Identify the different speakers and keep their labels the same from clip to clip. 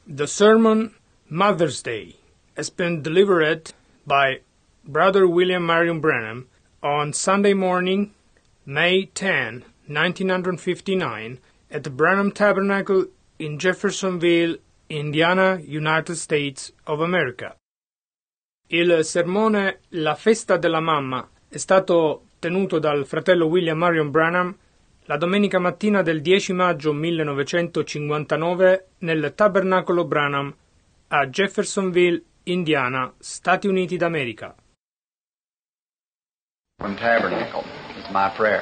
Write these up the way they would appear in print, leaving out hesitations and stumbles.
Speaker 1: The sermon Mother's Day has been delivered by Brother William Marion Branham on Sunday morning, May 10, 1959, at the Branham Tabernacle in Jeffersonville, Indiana, United States of America. Il sermone La festa della mamma è stato tenuto dal fratello William Marion Branham la domenica mattina del 10 maggio 1959 nel Tabernacolo Branham a Jeffersonville, Indiana, Stati Uniti d'America.
Speaker 2: From Tabernacle is my prayer.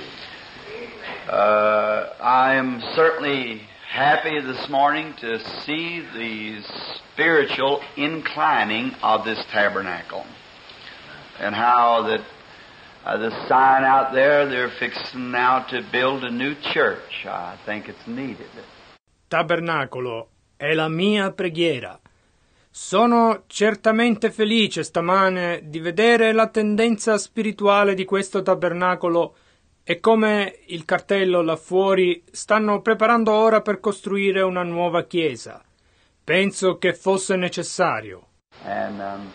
Speaker 2: I am certainly happy this morning to see the spiritual inclining of this tabernacle and how that the sign out there, they're fixing now to build a new church. I think it's needed.
Speaker 1: Tabernacolo è la mia preghiera. Sono certamente felice stamane di vedere la tendenza spirituale di questo tabernacolo e come il cartello là fuori stanno preparando ora per costruire una nuova chiesa. Penso che fosse necessario.
Speaker 2: And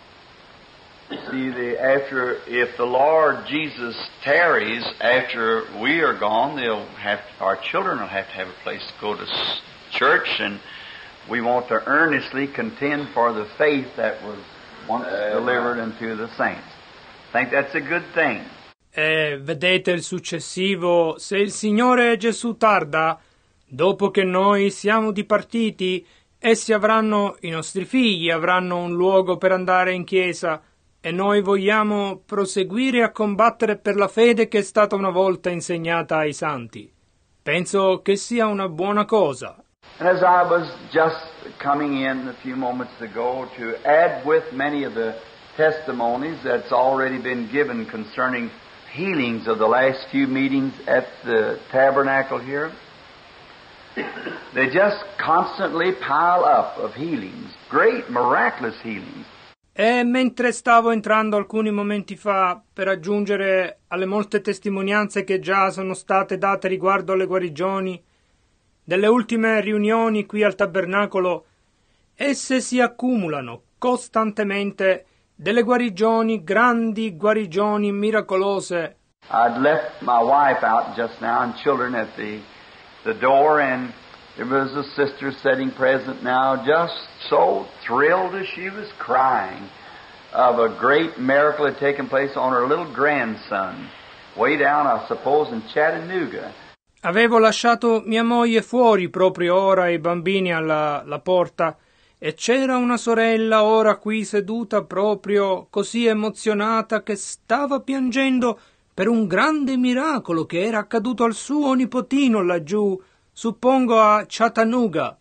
Speaker 2: see, if the Lord Jesus tarries after we are gone, our children will have to have a place to go to church, and we want to earnestly contend for the faith that was once delivered unto the saints. I think that's a good thing.
Speaker 1: E vedete il successivo, se il Signore Gesù tarda, dopo che noi siamo dipartiti, essi avranno, i nostri figli avranno un luogo per andare in chiesa, e noi vogliamo proseguire a combattere per la fede che è stata una volta insegnata ai santi. Penso che sia una buona cosa.
Speaker 2: And as I was just coming in a few moments ago to add with many of the testimonies that's already been given concerning healings of the last few meetings at the tabernacle here, they just constantly pile up of healings, great miraculous healings.
Speaker 1: E mentre stavo entrando alcuni momenti fa per aggiungere alle molte testimonianze che già sono state date riguardo alle guarigioni delle ultime riunioni qui al tabernacolo, esse si accumulano costantemente delle guarigioni, grandi guarigioni miracolose.
Speaker 2: I'd left my wife out just now and children at the door, and there was a sister sitting present now, just so thrilled as she was crying of a great miracle had taken place on her little grandson, way down, I suppose, in Chattanooga.
Speaker 1: Avevo lasciato mia moglie fuori proprio ora e i bambini alla porta, e c'era una sorella ora qui seduta proprio così emozionata che stava piangendo per un grande miracolo che era accaduto al suo nipotino laggiù, suppongo a Chattanooga.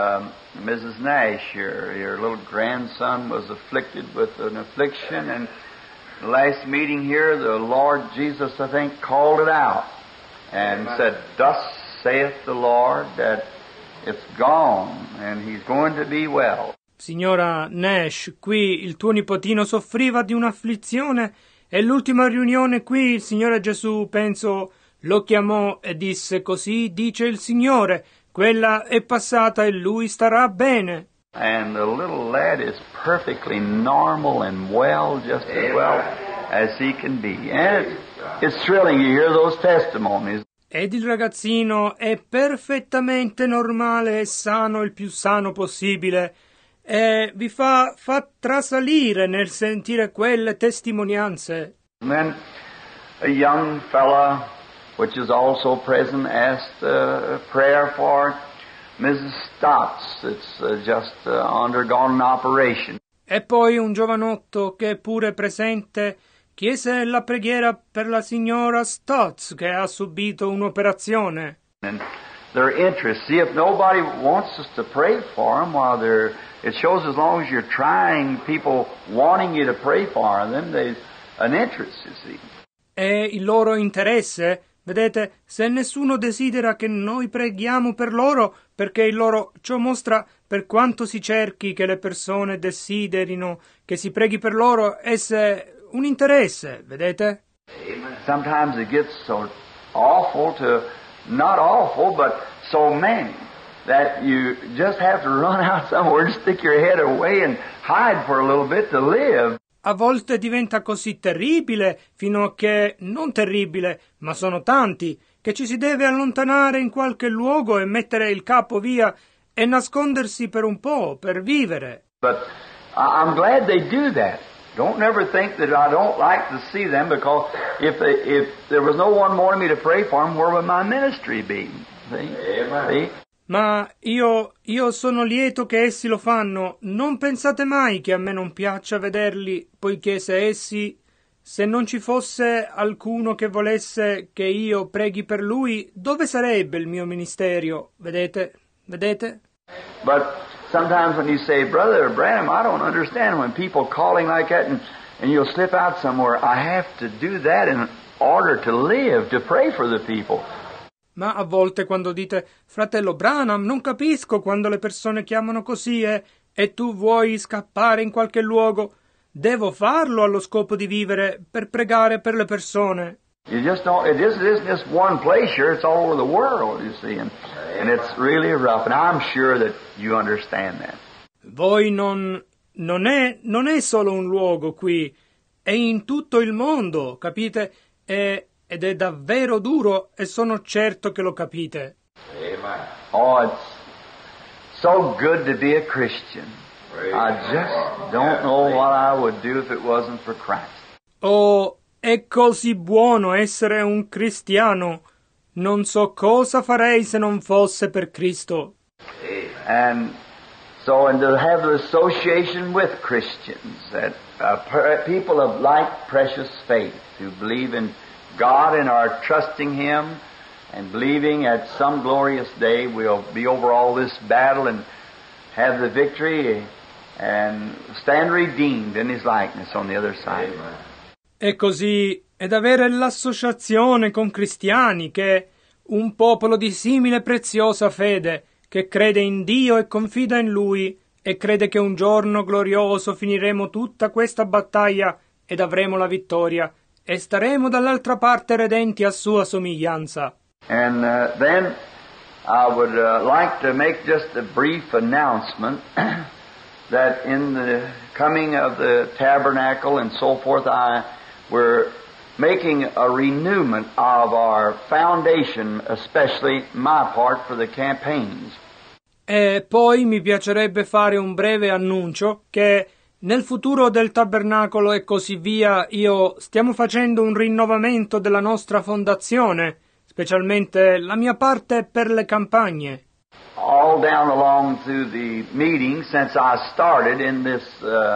Speaker 2: Mrs. Nash, your little grandson was afflicted with an affliction, and the last meeting here, the Lord Jesus, I think, called it out and said, "Thus saith the Lord, that it's gone, and he's going to be well."
Speaker 1: Signora Nash, qui il tuo nipotino soffriva di un'afflizione e l'ultima riunione qui il Signore Gesù, penso, lo chiamò e disse: "Così dice il Signore, quella è passata e lui starà bene."
Speaker 2: And the little lad is perfectly normal and well, just as well as he can be. And it's thrilling to hear those testimonies.
Speaker 1: Ed il ragazzino è perfettamente normale e sano, il più sano possibile, e vi fa trasalire nel sentire quelle testimonianze.
Speaker 2: And then a young fella, which is also present, asked a prayer for Mrs. Stotts. It's just undergone an operation.
Speaker 1: E poi un giovanotto che è pure presente chiese la preghiera per la signora Stotts che ha subito un'operazione.
Speaker 2: And their interest, see, if nobody wants us to pray for them while it shows as long as you're trying, people wanting you to pray for them, there's an interest, you see.
Speaker 1: E il loro interesse, vedete, se nessuno desidera che noi preghiamo per loro, perché il loro ciò mostra per quanto si cerchi che le persone desiderino che si preghi per loro, esse un interesse, vedete?
Speaker 2: Sometimes it gets so awful to, not awful, but so many that you just have to run out somewhere and stick your head away and hide for a little bit to live.
Speaker 1: A volte diventa così terribile, fino a che, non terribile, ma sono tanti, che ci si deve allontanare in qualche luogo e mettere il capo via e nascondersi per un po', per vivere.
Speaker 2: But I'm glad they do that. Don't never think that I don't like to see them, because if there was no one wanting me to pray for them, where would my ministry be? See?
Speaker 1: Ma io sono lieto che essi lo fanno. Non pensate mai che a me non piaccia vederli, poiché se non ci fosse alcuno che volesse che io preghi per lui, dove sarebbe il mio ministero? Vedete?
Speaker 2: But sometimes when you say, Brother Branham, I don't understand when people calling like that and you'll slip out somewhere. I have to do that in order to live, to pray for the people.
Speaker 1: Ma a volte quando dite, fratello Branham, non capisco quando le persone chiamano così e tu vuoi scappare in qualche luogo. Devo farlo allo scopo di vivere, per pregare per le persone.
Speaker 2: You just don't, it isn't just one place here, it's all over the world, you see, and it's really rough, and I'm sure that you understand that.
Speaker 1: Voi non è solo un luogo qui, è in tutto il mondo, capite? Ed è davvero duro e sono certo che lo capite.
Speaker 2: Amen. Oh, it's so good to be a Christian. I just don't know what I would do if it wasn't for Christ.
Speaker 1: Oh, è così buono essere un cristiano. Non so cosa farei se non fosse per Cristo.
Speaker 2: And to have the association with Christians, that people of like precious faith who believe in God and are trusting Him and believing at some glorious day we'll be over all this battle and have the victory and stand redeemed in His likeness on the other side.
Speaker 1: E così, ed avere l'associazione con cristiani, che un popolo di simile preziosa fede, che crede in Dio e confida in Lui, e crede che un giorno glorioso finiremo tutta questa battaglia ed avremo la vittoria, e staremo dall'altra parte redenti a sua somiglianza.
Speaker 2: And then I would like to make just a brief announcement that in the coming of the tabernacle and so forth, we're making a renewment of our foundation, especially my part for the campaigns.
Speaker 1: E poi mi piacerebbe fare un breve annuncio che nel futuro del tabernacolo e così via stiamo facendo un rinnovamento della nostra fondazione, specialmente la mia parte per le campagne.
Speaker 2: All down along through the meeting, since I started in this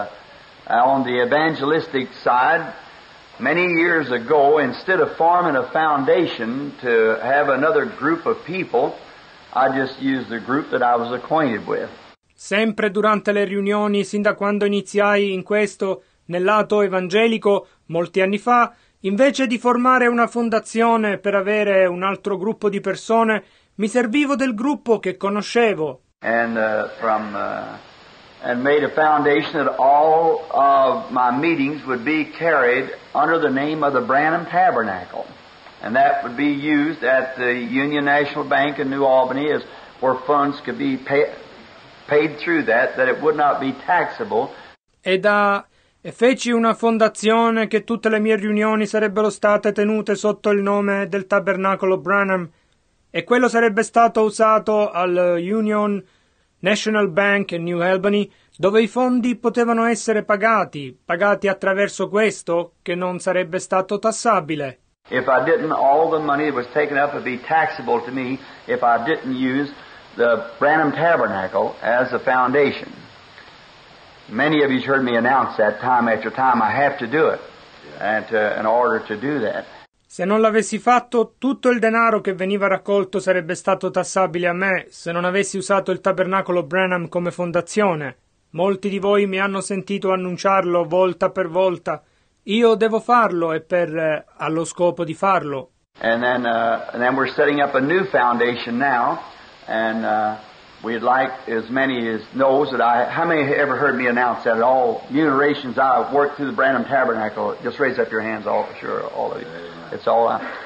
Speaker 2: on the evangelistic side many years ago, instead of forming a foundation to have another group of people, I just used the group that I was acquainted with.
Speaker 1: Sempre durante le riunioni, sin da quando iniziai in questo, nel lato evangelico, molti anni fa, invece di formare una fondazione per avere un altro gruppo di persone, mi servivo del gruppo che conoscevo.
Speaker 2: And made a foundation that all of my meetings would be carried under the name of the Branham Tabernacle. And that would be used at the Union National Bank in New Albany where funds could be paid through that it would not be taxable.
Speaker 1: E feci una fondazione che tutte le mie riunioni sarebbero state tenute sotto il nome del Tabernacolo Branham, e quello sarebbe stato usato al Union National Bank in New Albany, dove i fondi potevano essere pagati attraverso questo, che non sarebbe stato tassabile.
Speaker 2: If I didn't, all the money that was taken up would be taxable to me if I didn't use the Branham Tabernacle as a foundation. Many of you heard me announce that time after time. I have to do it, and in order to do that.
Speaker 1: Se non l'avessi fatto, tutto il denaro che veniva raccolto sarebbe stato tassabile a me, se non avessi usato il Tabernacolo Branham come fondazione. Molti di voi mi hanno sentito annunciarlo volta per volta. Io devo farlo e allo scopo di farlo.
Speaker 2: And then we're setting up a new foundation now, and we'd like as many as knows that how many have ever heard me announce that at all generations I've worked through the Branham Tabernacle? Just raise up your hands, all of you. It's all out.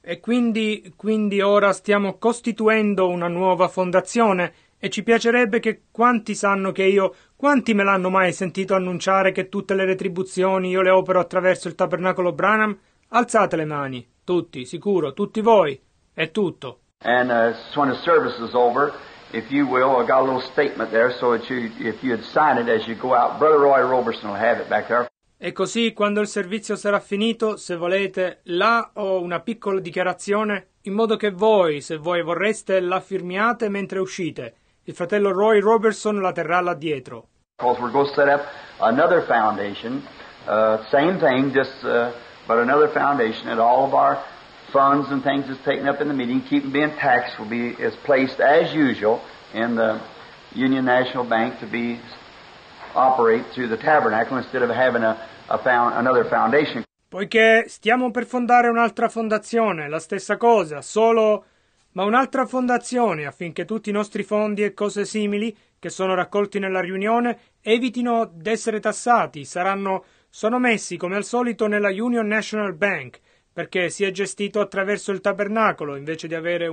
Speaker 1: E quindi ora stiamo costituendo una nuova fondazione e ci piacerebbe che quanti sanno che quanti me l'hanno mai sentito annunciare che tutte le retribuzioni io le opero attraverso il tabernacolo Branham? Alzate le mani, tutti, sicuro, tutti voi, è tutto.
Speaker 2: And when the service is over, if you will, I got a little statement there, so that if you'd sign it as you go out, Brother Roy Roberson will have it back there.
Speaker 1: E così, quando il servizio sarà finito, se volete, là ho una piccola dichiarazione, in modo che voi, se voi vorreste, la firmiate mentre uscite. Il fratello Roy Roberson la terrà là dietro.
Speaker 2: Because we're going to set up another foundation, same thing, but another foundation, and all of our funds and things that's taken up in the meeting, keep being taxed, is placed as usual in the Union National Bank to be operate through the tabernacle instead of having another foundation.
Speaker 1: Poiché stiamo per fondare un'altra fondazione, la stessa cosa, ma un'altra fondazione affinché tutti i nostri fondi e cose simili che sono raccolti nella riunione evitino d'essere tassati, sono messi come al solito nella Union National Bank, perché si è gestito attraverso il tabernacolo invece di avere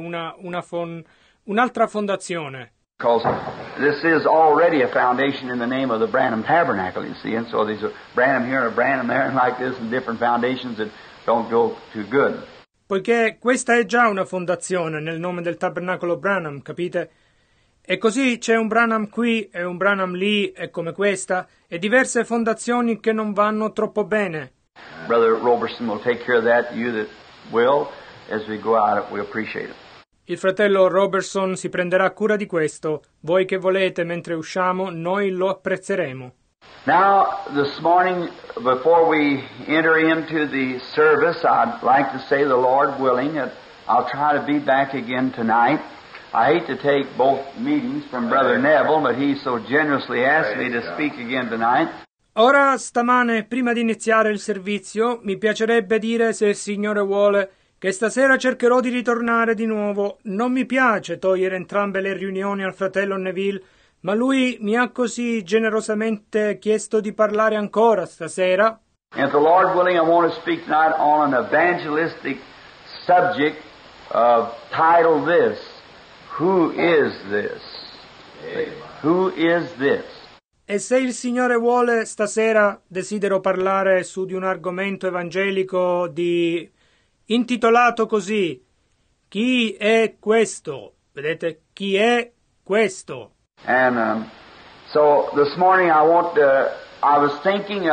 Speaker 1: un'altra fondazione.
Speaker 2: Because this is already a foundation in the name of the Branham Tabernacle, you see, and so there's a Branham here and a Branham there and like this and different foundations that don't go too good.
Speaker 1: Poiché questa è già una fondazione nel nome del tabernacolo Branham, capite? E così c'è un Branham qui e un Branham lì e come questa e diverse fondazioni che non vanno troppo bene.
Speaker 2: Brother Roberson will take care of that. You that will, as we go out, we appreciate it.
Speaker 1: Il fratello Robertson si prenderà cura di questo. Voi che volete mentre usciamo, noi lo apprezzeremo.
Speaker 2: Now, this morning, before we enter into the service, I'd like to say, the Lord willing, that I'll try to be back again tonight. I hate to take both meetings from Brother Neville, but he so generously asked me to speak again tonight.
Speaker 1: Ora, stamane, prima di iniziare il servizio, mi piacerebbe dire, se il Signore vuole, che stasera cercherò di ritornare di nuovo. Non mi piace togliere entrambe le riunioni al fratello Neville, ma lui mi ha così generosamente chiesto di parlare ancora stasera.
Speaker 2: And if the Lord willing, I want to speak tonight on an evangelistic subject titled this, Who is this? Who is this?
Speaker 1: E se il Signore vuole, stasera desidero parlare su di un argomento evangelico intitolato così: Chi è questo? Vedete, chi è questo?
Speaker 2: And so this morning I was thinking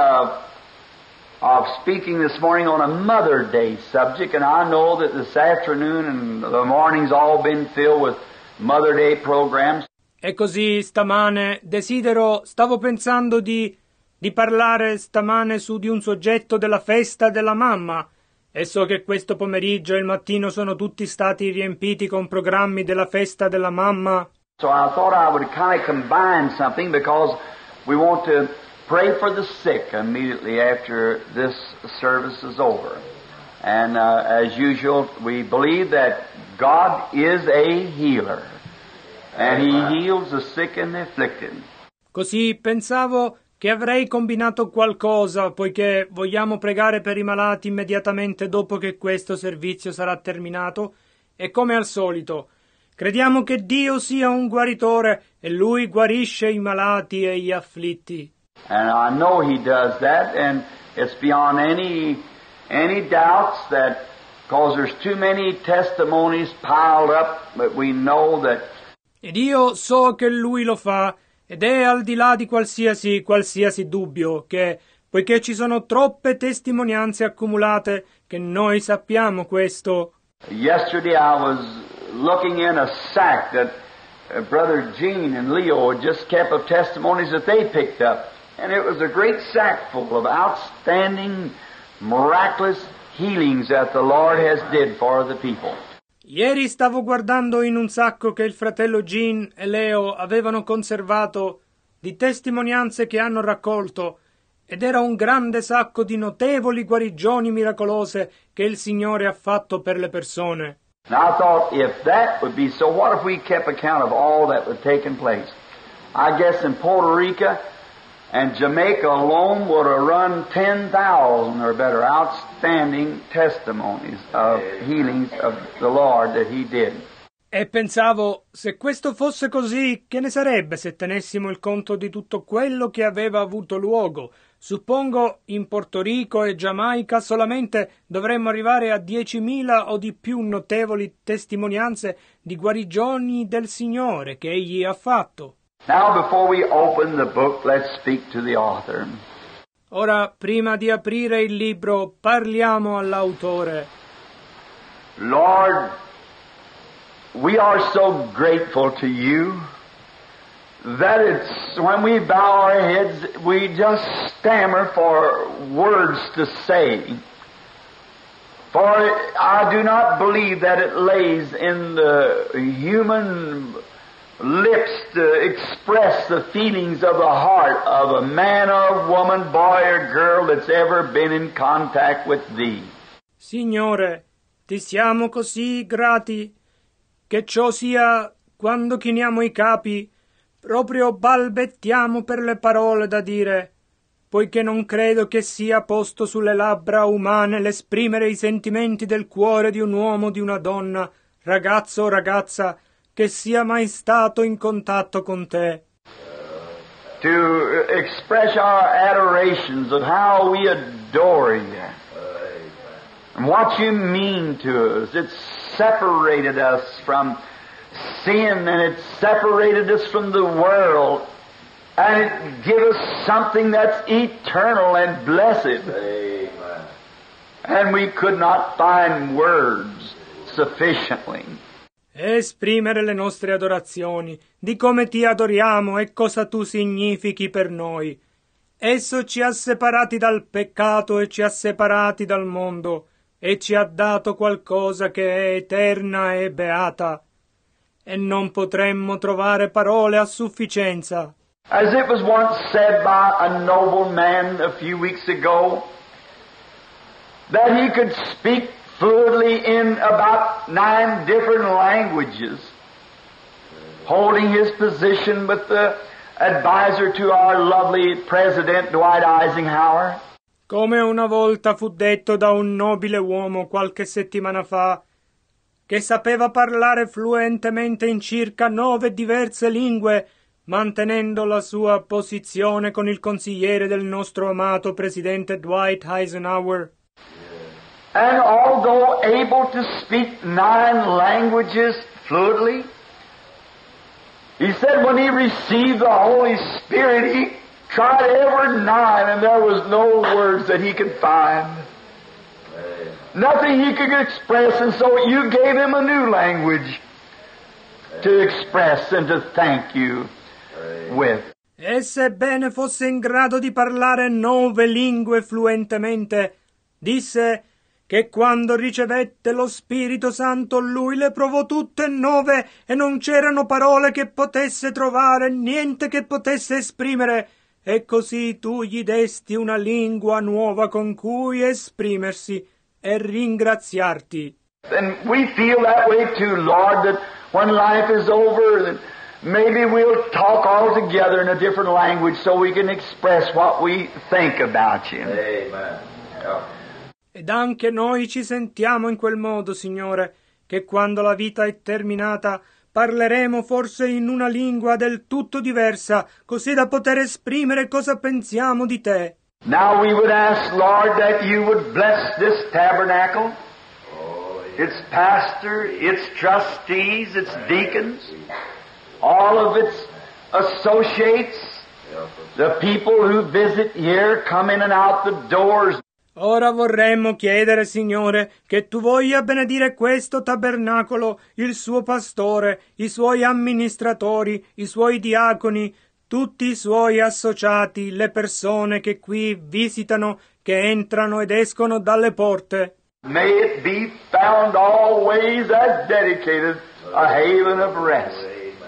Speaker 2: of speaking this morning on a Mother Day subject, and I know that this afternoon and the morning's all been filled with Mother Day programs.
Speaker 1: E così stamane stavo pensando di parlare stamane su di un soggetto della festa della mamma, e so che questo pomeriggio e il mattino sono tutti stati riempiti con programmi della festa della mamma.
Speaker 2: So I thought I would kind of combine something, because we want to pray for the sick immediately after this service is over. And as usual, we believe that God is a healer, and He heals the sick and the afflicted.
Speaker 1: Così pensavo che avrei combinato qualcosa, poiché vogliamo pregare per i malati immediatamente dopo che questo servizio sarà terminato, e come al solito crediamo che Dio sia un guaritore e Lui guarisce i malati e gli afflitti.
Speaker 2: And I know He does that, and it's beyond any doubts that, because there's too many testimonies piled up, but we know that.
Speaker 1: Ed io so che Lui lo fa, ed è al di là di qualsiasi dubbio, che, poiché ci sono troppe testimonianze accumulate, che noi sappiamo questo.
Speaker 2: Yesterday I was looking in a sack that Brother Gene and Leo had just kept of testimonies that they picked up. And it was a great sack full of outstanding, miraculous healings that the Lord has did for the people.
Speaker 1: Ieri stavo guardando in un sacco che il fratello Gene e Leo avevano conservato di testimonianze che hanno raccolto, ed era un grande sacco di notevoli guarigioni miracolose che il Signore ha fatto per le persone.
Speaker 2: And I thought, if that would be so, what if we kept account of all that was taking place? I guess in Puerto Rico, And Jamaica alone would have run 10,000 or better outstanding testimonies of healings of the Lord that He did.
Speaker 1: E pensavo, se questo fosse così, che ne sarebbe se tenessimo il conto di tutto quello che aveva avuto luogo? Suppongo in Porto Rico e Giamaica solamente dovremmo arrivare a 10.000 o di più notevoli testimonianze di guarigioni del Signore che Egli ha fatto.
Speaker 2: Now, before we open the book, let's speak to the author.
Speaker 1: Ora, prima di aprire il libro, parliamo all'autore.
Speaker 2: Lord, we are so grateful to you that it's when we bow our heads, we just stammer for words to say. For I do not believe that it lays in the human lips to express the feelings of the heart of a man or woman, boy or girl that's ever been in contact with Thee.
Speaker 1: Signore, ti siamo così grati che ciò sia quando chiniamo i capi, proprio balbettiamo per le parole da dire, poiché non credo che sia posto sulle labbra umane l'esprimere i sentimenti del cuore di un uomo o di una donna, ragazzo o ragazza, che sia mai stato in contatto con te.
Speaker 2: To express our adorations of how we adore you and what you mean to us. It's separated us from sin and it separated us from the world and it gives us something that's eternal and blessed. Amen. And we could not find words sufficiently.
Speaker 1: Esprimere le nostre adorazioni, di come ti adoriamo e cosa tu significhi per noi. Esso ci ha separati dal peccato e ci ha separati dal mondo e ci ha dato qualcosa che è eterna e beata. E non potremmo trovare parole a sufficienza.
Speaker 2: As it was once said by a noble man a few weeks ago, that he could speak fluently in about 9 different languages, holding his position with the advisor to our lovely President Dwight Eisenhower.
Speaker 1: Come una volta fu detto da un nobile uomo qualche settimana fa, che sapeva parlare fluentemente in circa 9 diverse lingue, mantenendo la sua posizione con il consigliere del nostro amato Presidente Dwight Eisenhower.
Speaker 2: And although able to speak 9 languages fluently, he said when he received the Holy Spirit, he tried every 9 and there was no words that he could find. Nothing he could express, and so you gave him a new language to express and to thank you with.
Speaker 1: E sebbene fosse in grado di parlare 9 lingue fluentemente, disse che quando ricevette lo Spirito Santo lui le provò tutte 9 e non c'erano parole che potesse trovare, niente che potesse esprimere, e così tu gli desti una lingua nuova con cui esprimersi e ringraziarti.
Speaker 2: And we feel that way too, Lord, that when life is over, that maybe we'll talk all together in a different language so we can express what we think about you. Amen. Yeah.
Speaker 1: Ed anche noi ci sentiamo in quel modo, Signore, che quando la vita è terminata parleremo forse in una lingua del tutto diversa, così da poter esprimere cosa pensiamo di te.
Speaker 2: Now we would ask, Lord, that you would bless this tabernacle, its pastor, its trustees, its deacons, all of its associates, the people who visit here, come in and out the doors.
Speaker 1: Ora vorremmo chiedere, Signore, che tu voglia benedire questo tabernacolo, il suo pastore, i suoi amministratori, i suoi diaconi, tutti i suoi associati, le persone che qui visitano, che entrano ed escono dalle porte.
Speaker 2: May it be found always as dedicated a haven of rest,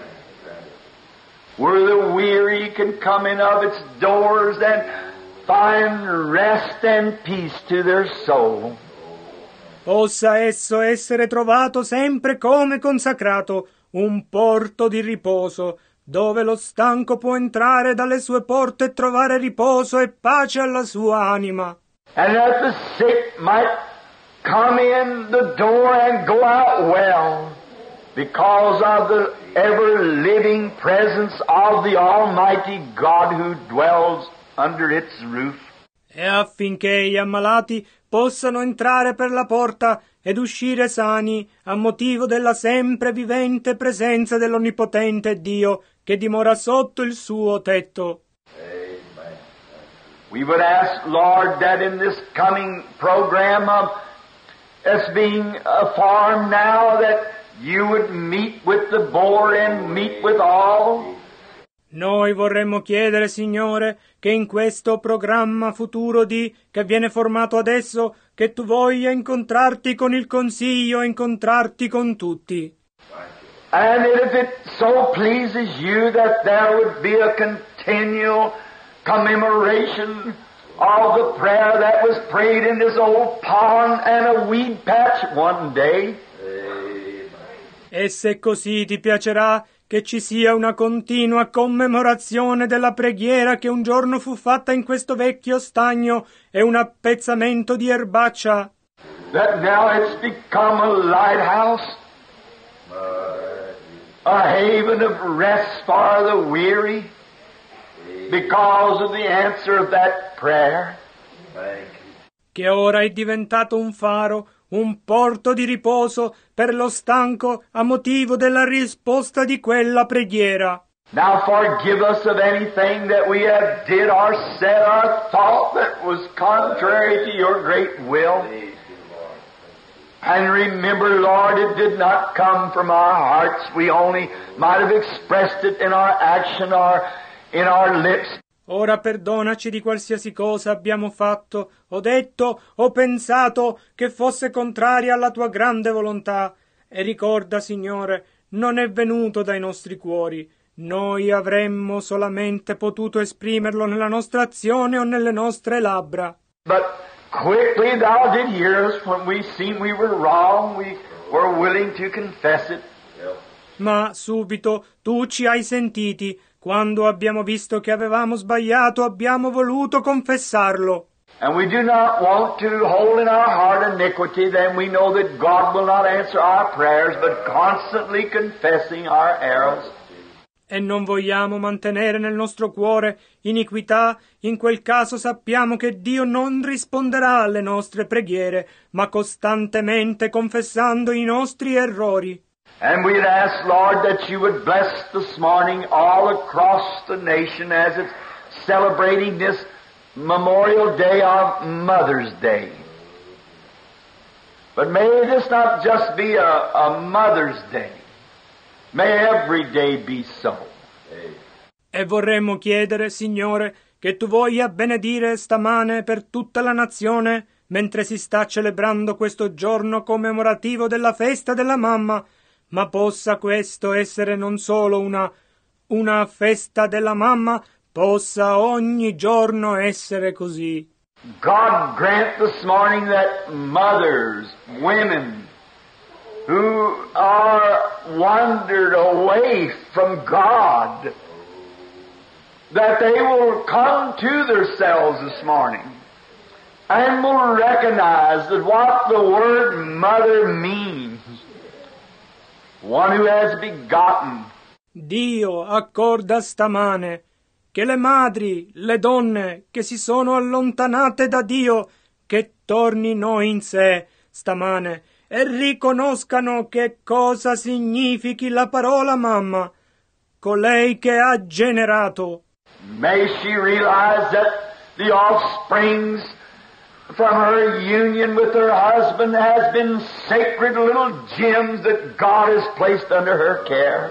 Speaker 2: where the weary can come in of its doors and find rest and peace to their soul.
Speaker 1: Possa esso essere trovato sempre come consacrato, un porto di riposo, dove lo stanco può entrare dalle sue porte e trovare riposo e pace alla sua anima.
Speaker 3: And that the sick might come in the door and go out well, because of the ever-living presence of the Almighty God who dwells under its roof.
Speaker 1: E affinché gli ammalati possano entrare per la porta ed uscire sani a motivo della sempre vivente presenza dell'Onnipotente Dio che dimora sotto il suo tetto.
Speaker 3: Amen. We would ask, Lord, that in this coming program that's being formed now, that you would meet with the board and meet with all.
Speaker 1: Noi vorremmo chiedere, Signore, che in questo programma futuro che viene formato adesso, che tu voglia incontrarti con il Consiglio e incontrarti con tutti.
Speaker 3: And if it so pleases you that there would be a continual commemoration of the prayer that was prayed in this old pond and a weed patch one day.
Speaker 1: E se così ti piacerà, che ci sia una continua commemorazione della preghiera che un giorno fu fatta in questo vecchio stagno e un appezzamento di erbaccia.
Speaker 3: That now it's become a lighthouse, a haven of rest for the weary, because of the answer of that prayer.
Speaker 1: Che ora è diventato un faro, un porto di riposo per lo stanco a motivo della risposta di quella preghiera.
Speaker 3: Now forgive us of anything that we have did or said or thought that was contrary to your great will. And remember, Lord, it did not come from our hearts. We only might have expressed it in our action or in our lips.
Speaker 1: Ora perdonaci di qualsiasi cosa abbiamo fatto, o detto, o pensato che fosse contraria alla tua grande volontà. E ricorda, Signore, non è venuto dai nostri cuori. Noi avremmo solamente potuto esprimerlo nella nostra azione o nelle nostre labbra.
Speaker 3: But quickly thou did hear us when we seen we were wrong. We were willing to confess it.
Speaker 1: Ma subito tu ci hai sentiti. Quando abbiamo visto che avevamo sbagliato, abbiamo voluto confessarlo.
Speaker 3: And we do not want to hold in our heart iniquity, then we know that God will not answer our prayers, but constantly confessing our errors.
Speaker 1: E non vogliamo mantenere nel nostro cuore iniquità, in quel caso sappiamo che Dio non risponderà alle nostre preghiere, ma costantemente confessando i nostri errori.
Speaker 3: And we'd ask, Lord, that you would bless this morning all across the nation as it's celebrating this Memorial Day of Mother's Day. But may this not just be a Mother's Day. May every day be so.
Speaker 1: E vorremmo chiedere, Signore, che tu voglia benedire stamane per tutta la nazione, mentre si sta celebrando questo giorno commemorativo della festa della mamma, ma possa questo essere non solo una festa della mamma, possa ogni giorno essere così.
Speaker 3: God grant this morning that mothers, women, who are wandered away from God, that they will come to themselves this morning and will recognize that what the word mother means. One who has begotten.
Speaker 1: Dio accorda stamane che le madri, le donne che si sono allontanate da Dio, che tornino in sé stamane e riconoscano che cosa significhi la parola mamma, colei che ha generato.
Speaker 3: May she realize that the offsprings from her union with her husband has been sacred little gems that God has placed under her care.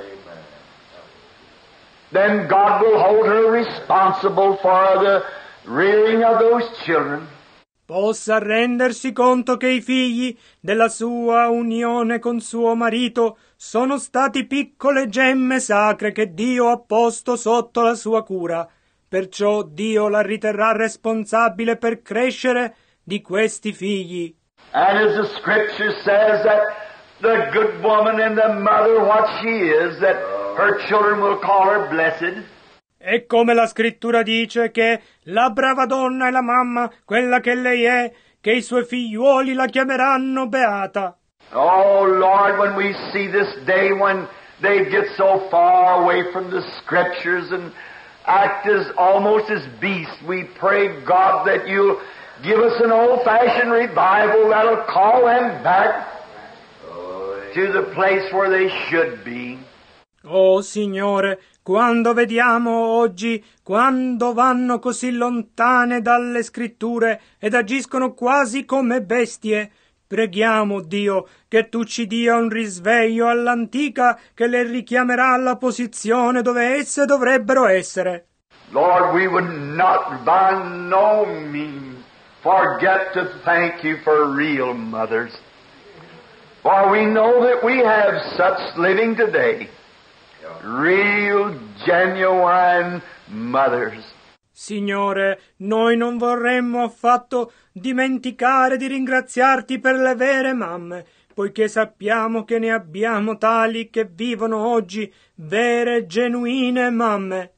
Speaker 3: Then God will hold her responsible for the rearing of those children.
Speaker 1: Possa rendersi conto che i figli della sua unione con suo marito sono stati piccole gemme sacre che Dio ha posto sotto la sua cura. Perciò Dio la riterrà responsabile per crescere di questi figli.
Speaker 3: And as the scripture says that the good woman and the mother, what she is, that Her children will call her blessed.
Speaker 1: E come la scrittura dice che la brava donna è la mamma, quella che lei è, che i suoi figliuoli la chiameranno beata.
Speaker 3: Oh Lord, when we see this day when they get so far away from the Scriptures and act as almost as beasts, we pray, God, that you'll give us an old-fashioned revival that'll call them back to the place where they should be.
Speaker 1: Oh Signore, quando vediamo oggi, quando vanno così lontane dalle scritture ed agiscono quasi come bestie, preghiamo, Dio, che tu ci dia un risveglio all'antica che le richiamerà alla posizione dove esse dovrebbero essere.
Speaker 3: Lord, we would not by no means forget to thank you for real mothers. For we know that we have such living today. Real, genuine mothers.
Speaker 1: Signore, noi non vorremmo affatto dimenticare di ringraziarti per le vere mamme, poiché sappiamo che ne abbiamo tali che vivono oggi, vere, genuine mamme.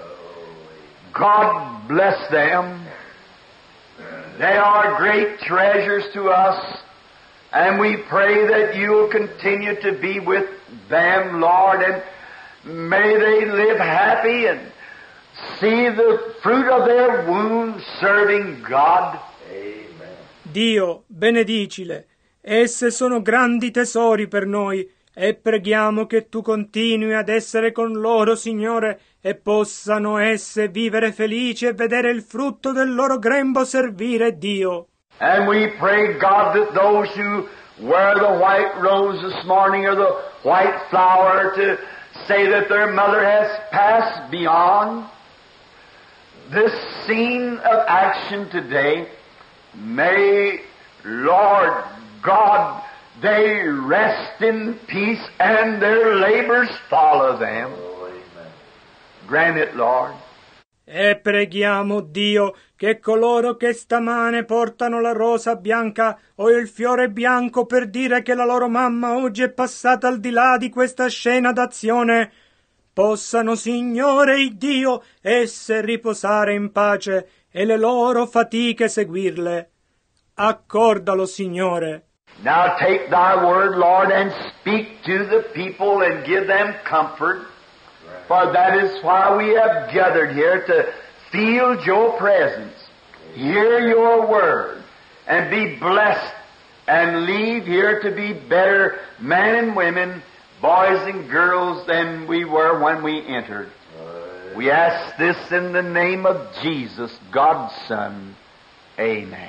Speaker 3: God bless them. They are great treasures to us, and we pray that you will continue to be with them, Lord, and may they live happy and see the fruit of their womb serving God. Amen.
Speaker 1: Dio, benedicile. Esse sono grandi tesori per noi e preghiamo che tu continui ad essere con loro, Signore, e possano esse vivere felici e vedere il frutto del loro grembo servire Dio.
Speaker 3: And we pray, God, that those who wear the white rose this morning or the white flower to say that their mother has passed beyond this scene of action today, may, Lord God, they rest in peace and their labors follow them. Grant it, Lord.
Speaker 1: E preghiamo, Dio, che coloro che stamane portano la rosa bianca o il fiore bianco per dire che la loro mamma oggi è passata al di là di questa scena d'azione, possano, Signore Dio, esse riposare in pace e le loro fatiche seguirle. Accordalo, Signore.
Speaker 3: Now take thy word, Lord, and speak to the people and give them comfort. For that is why we have gathered here, to feel your presence, hear your word, and be blessed, and leave here to be better men and women, boys and girls than we were when we entered. We ask this in the name of Jesus, God's Son. Amen.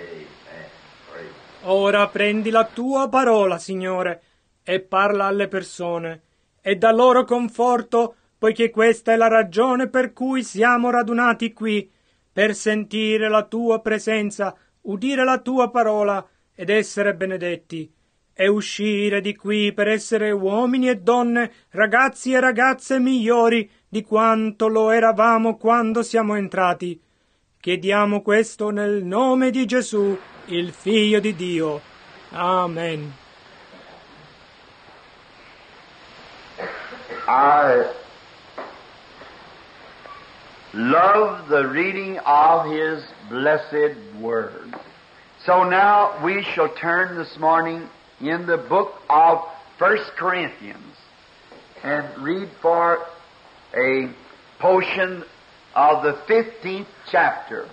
Speaker 1: Ora prendi la tua parola, Signore, e parla alle persone, e dà loro conforto, poiché questa è la ragione per cui siamo radunati qui, per sentire la tua presenza, udire la tua parola ed essere benedetti, e uscire di qui per essere uomini e donne, ragazzi e ragazze migliori di quanto lo eravamo quando siamo entrati. Chiediamo questo nel nome di Gesù, il Figlio di Dio. Amen.
Speaker 3: I love the reading of His blessed Word. So now we shall turn this morning in the book of 1 Corinthians and read for a portion of the 15th chapter.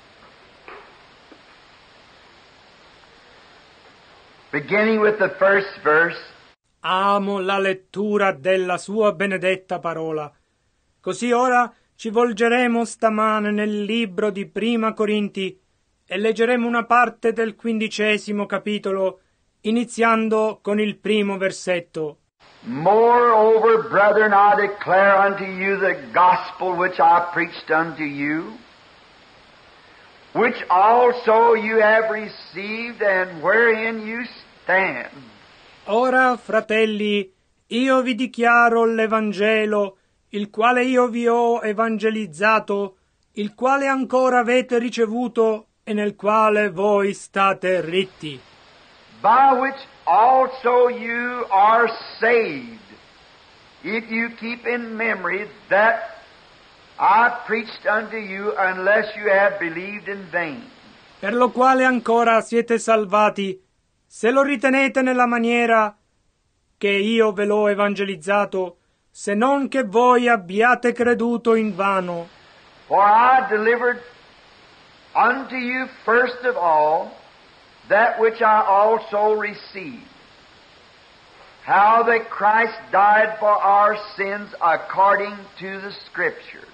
Speaker 3: Beginning with the first verse.
Speaker 1: Amo la lettura della sua benedetta parola. Così ora ci volgeremo stamane nel libro di Prima Corinti e leggeremo una parte del 15° capitolo, iniziando con il primo versetto.
Speaker 3: Moreover, brethren, I declare unto you the gospel which I preached unto you, which also you have received, and wherein you stand.
Speaker 1: Ora, fratelli, io vi dichiaro l'Evangelo, il quale io vi ho evangelizzato, il quale ancora avete ricevuto e nel quale voi state ritti.
Speaker 3: By which also you are saved, if you keep in memory that I preached unto you unless you have believed in vain.
Speaker 1: Per lo quale ancora siete salvati, se lo ritenete nella maniera che io ve l'ho evangelizzato, se non che voi abbiate creduto invano.
Speaker 3: For I delivered unto you first of all that which I also received, how that Christ died for our sins according to the Scriptures,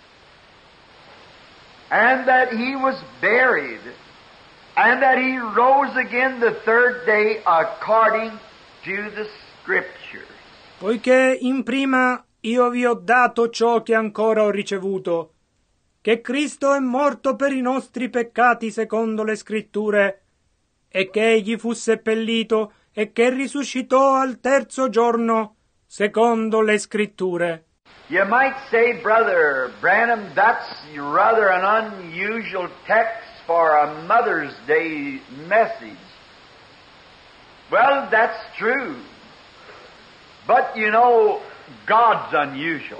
Speaker 3: and that He was buried, and that He rose again the third day according to the Scriptures.
Speaker 1: Poiché in prima io vi ho dato ciò che ancora ho ricevuto, che Cristo è morto per i nostri peccati secondo le Scritture, e che Egli fu seppellito e che risuscitò al terzo giorno secondo le Scritture.
Speaker 3: You might say, Brother Branham, that's rather an unusual text for a Mother's Day message. Well, that's true. But you know, God's unusual.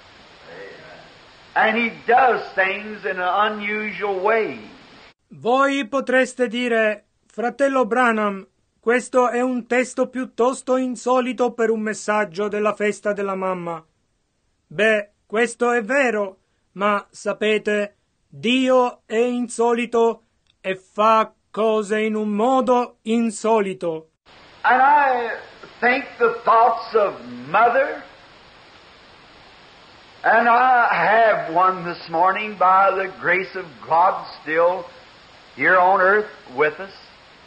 Speaker 3: And He does things in an unusual way.
Speaker 1: Voi potreste dire, fratello Branham, questo è un testo piuttosto insolito per un messaggio della festa della mamma. Beh, questo è vero, ma sapete, Dio è insolito e fa cose in un modo insolito.
Speaker 3: And I think the thoughts of Mother, and I have one this morning by the grace of God still here on earth with us.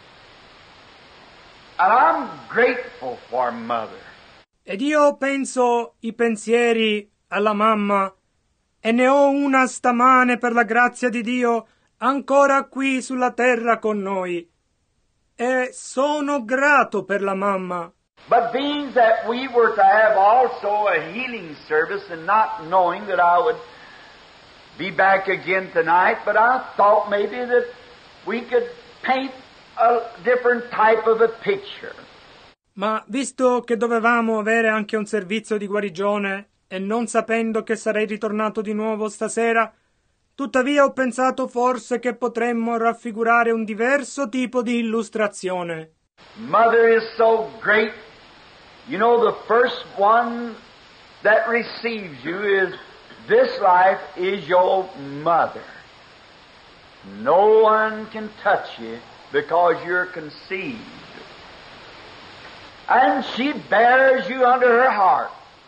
Speaker 3: And I'm grateful for Mother.
Speaker 1: Ed io penso i pensieri alla mamma, e ne ho una stamane per la grazia di Dio ancora qui sulla terra con noi. E sono grato per la mamma.
Speaker 3: But being that we were to have also a healing service, and not knowing that I would be back again tonight, but I thought maybe that we could paint a different type of a picture.
Speaker 1: Ma visto che dovevamo avere anche un servizio di guarigione e non sapendo che sarei ritornato di nuovo stasera, tuttavia ho pensato forse che potremmo raffigurare un diverso tipo di illustrazione.
Speaker 3: Mother is so great. You know, the first one that receives you is, this life is your mother. No one can touch you because you're conceived. And she bears you under her heart.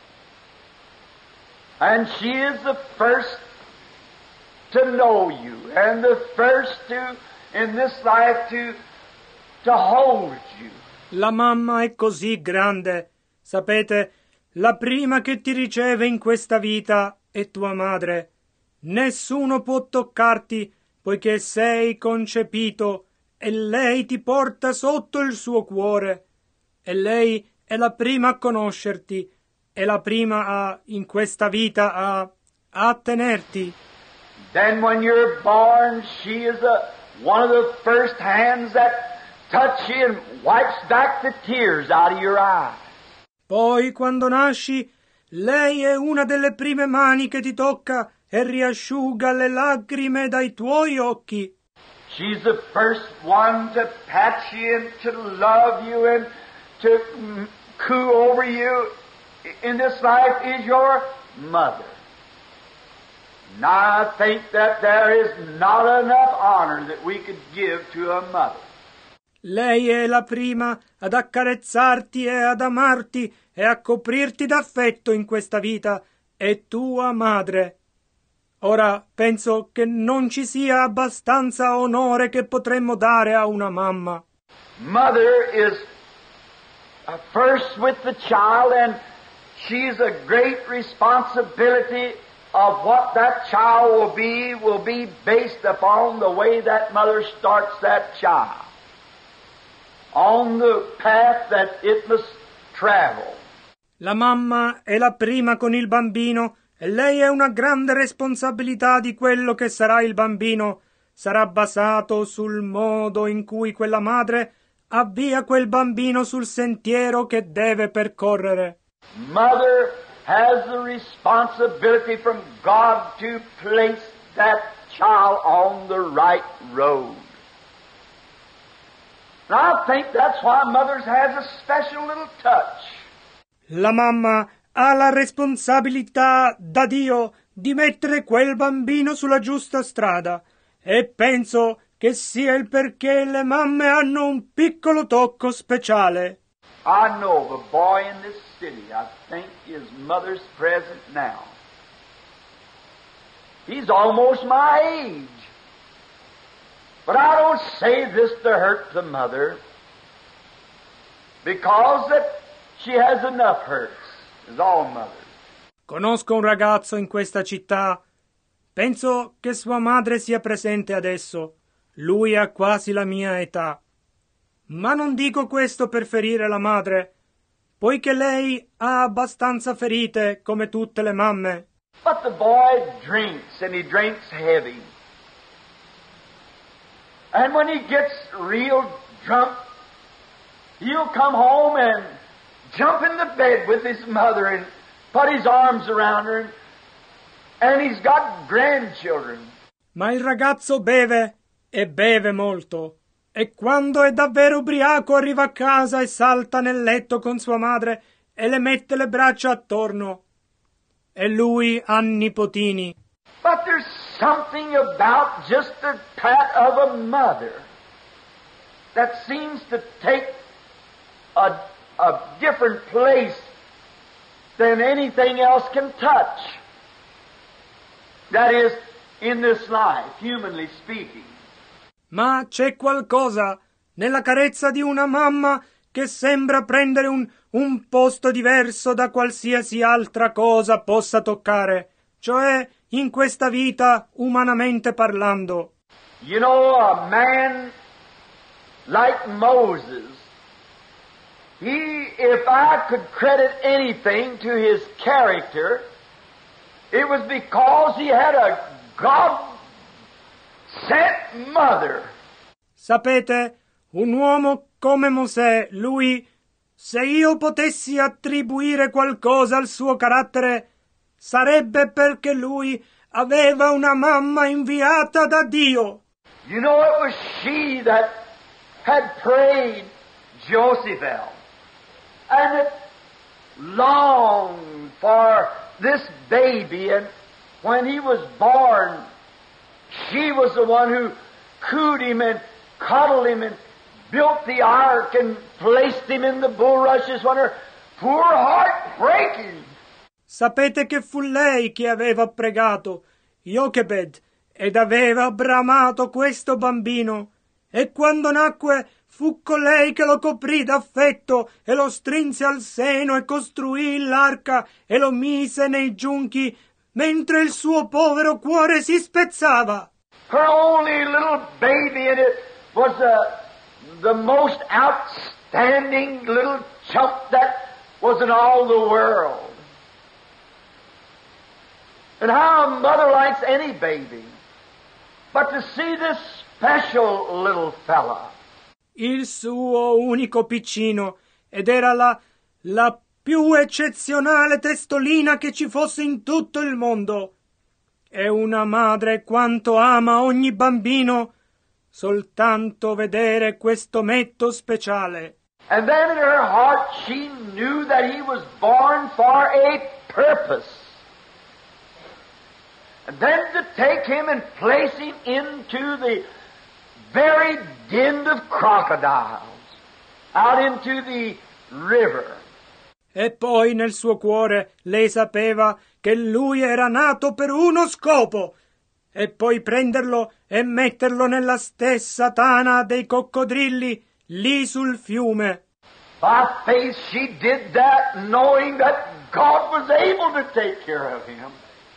Speaker 3: And she is the first to know you, and the first to, in this life, to hold you.
Speaker 1: La mamma è così grande. Sapete, la prima che ti riceve in questa vita è tua madre. Nessuno può toccarti, poiché sei concepito, e lei ti porta sotto il suo cuore. E lei è la prima a conoscerti, è la prima in questa vita a tenerti.
Speaker 3: Then when you're born, she is one of the first hands that touch you and wipes back the tears out of your eyes.
Speaker 1: Poi, quando nasci, lei è una delle prime mani che ti tocca e riasciuga le lacrime dai tuoi occhi.
Speaker 3: She's the first one to pat you and to love you and to coo over you. In this life is your mother. Now I think that there is not enough honor that we could give to a mother.
Speaker 1: Lei è la prima ad accarezzarti e ad amarti e a coprirti d'affetto in questa vita, è tua madre. Ora penso che non ci sia abbastanza onore che potremmo dare a una mamma.
Speaker 3: Mother is first with the child, and she's a great responsibility of what that child will be based upon the way that mother starts that child on the path that it must travel.
Speaker 1: La mamma è la prima con il bambino e lei è una grande responsabilità di quello che sarà il bambino. Sarà basato sul modo in cui quella madre avvia quel bambino sul sentiero che deve percorrere.
Speaker 3: Mother has the responsibility from God to place that child on the right road. And I think that's why mothers has a special little touch.
Speaker 1: La mamma ha la responsabilità da Dio di mettere quel bambino sulla giusta strada e penso che sia il perché le mamme hanno un piccolo tocco speciale.
Speaker 3: I know of a boy in this city, I think his mother's present now. He's almost my age. But I don't say this to hurt the mother, because that she has enough hurts, as all mothers.
Speaker 1: Conosco un ragazzo in questa città. Penso che sua madre sia presente adesso. Lui ha quasi la mia età. Ma non dico questo per ferire la madre, poiché lei ha abbastanza ferite come tutte le mamme.
Speaker 3: But the boy drinks, and he drinks heavy. And when he gets real drunk, he'll come home and jump in the bed with his mother and put his arms around her, and he's got grandchildren.
Speaker 1: Ma il ragazzo beve, e beve molto, e quando è davvero ubriaco arriva a casa e salta nel letto con sua madre e le mette le braccia attorno. E lui ha nipotini.
Speaker 3: But there's something about just the pat of a mother that seems to take a different place than anything else can touch. That is, in this life, humanly speaking.
Speaker 1: Ma c'è qualcosa nella carezza di una mamma che sembra prendere un posto diverso da qualsiasi altra cosa possa toccare, cioè in questa vita umanamente parlando.
Speaker 3: You know, a man like Moses, if I could credit anything to his character, it was because he had a God-sent mother.
Speaker 1: Sapete, un uomo come Mosè, lui, se io potessi attribuire qualcosa al suo carattere, sarebbe perché lui aveva una mamma inviata da Dio.
Speaker 3: You know, it was she that had prayed Josephel, and it longed for this baby, and when he was born, she was the one who cooed him and cuddled him and built the ark and placed him in the bulrushes when her poor heart breaking.
Speaker 1: Sapete che fu lei che aveva pregato Jochebed ed aveva bramato questo bambino, e quando nacque fu colei che lo coprì d'affetto e lo strinse al seno e costruì l'arca e lo mise nei giunchi mentre il suo povero cuore si spezzava.
Speaker 3: Her only little baby, and it was the most outstanding little chump that was in all the world. And how a mother likes any baby. But to see this special little fella.
Speaker 1: Il suo unico piccino, ed era la più eccezionale testolina che ci fosse in tutto il mondo. E una madre quanto ama ogni bambino, soltanto vedere questo metto speciale.
Speaker 3: And then in her heart she knew that he was born for a purpose. And then to take him and place him into the very den of crocodiles, out into the river.
Speaker 1: E poi nel suo cuore lei sapeva che lui era nato per uno scopo, e poi prenderlo e metterlo nella stessa tana dei coccodrilli lì sul fiume.
Speaker 3: By faith she did that, knowing that God was able to take care of him.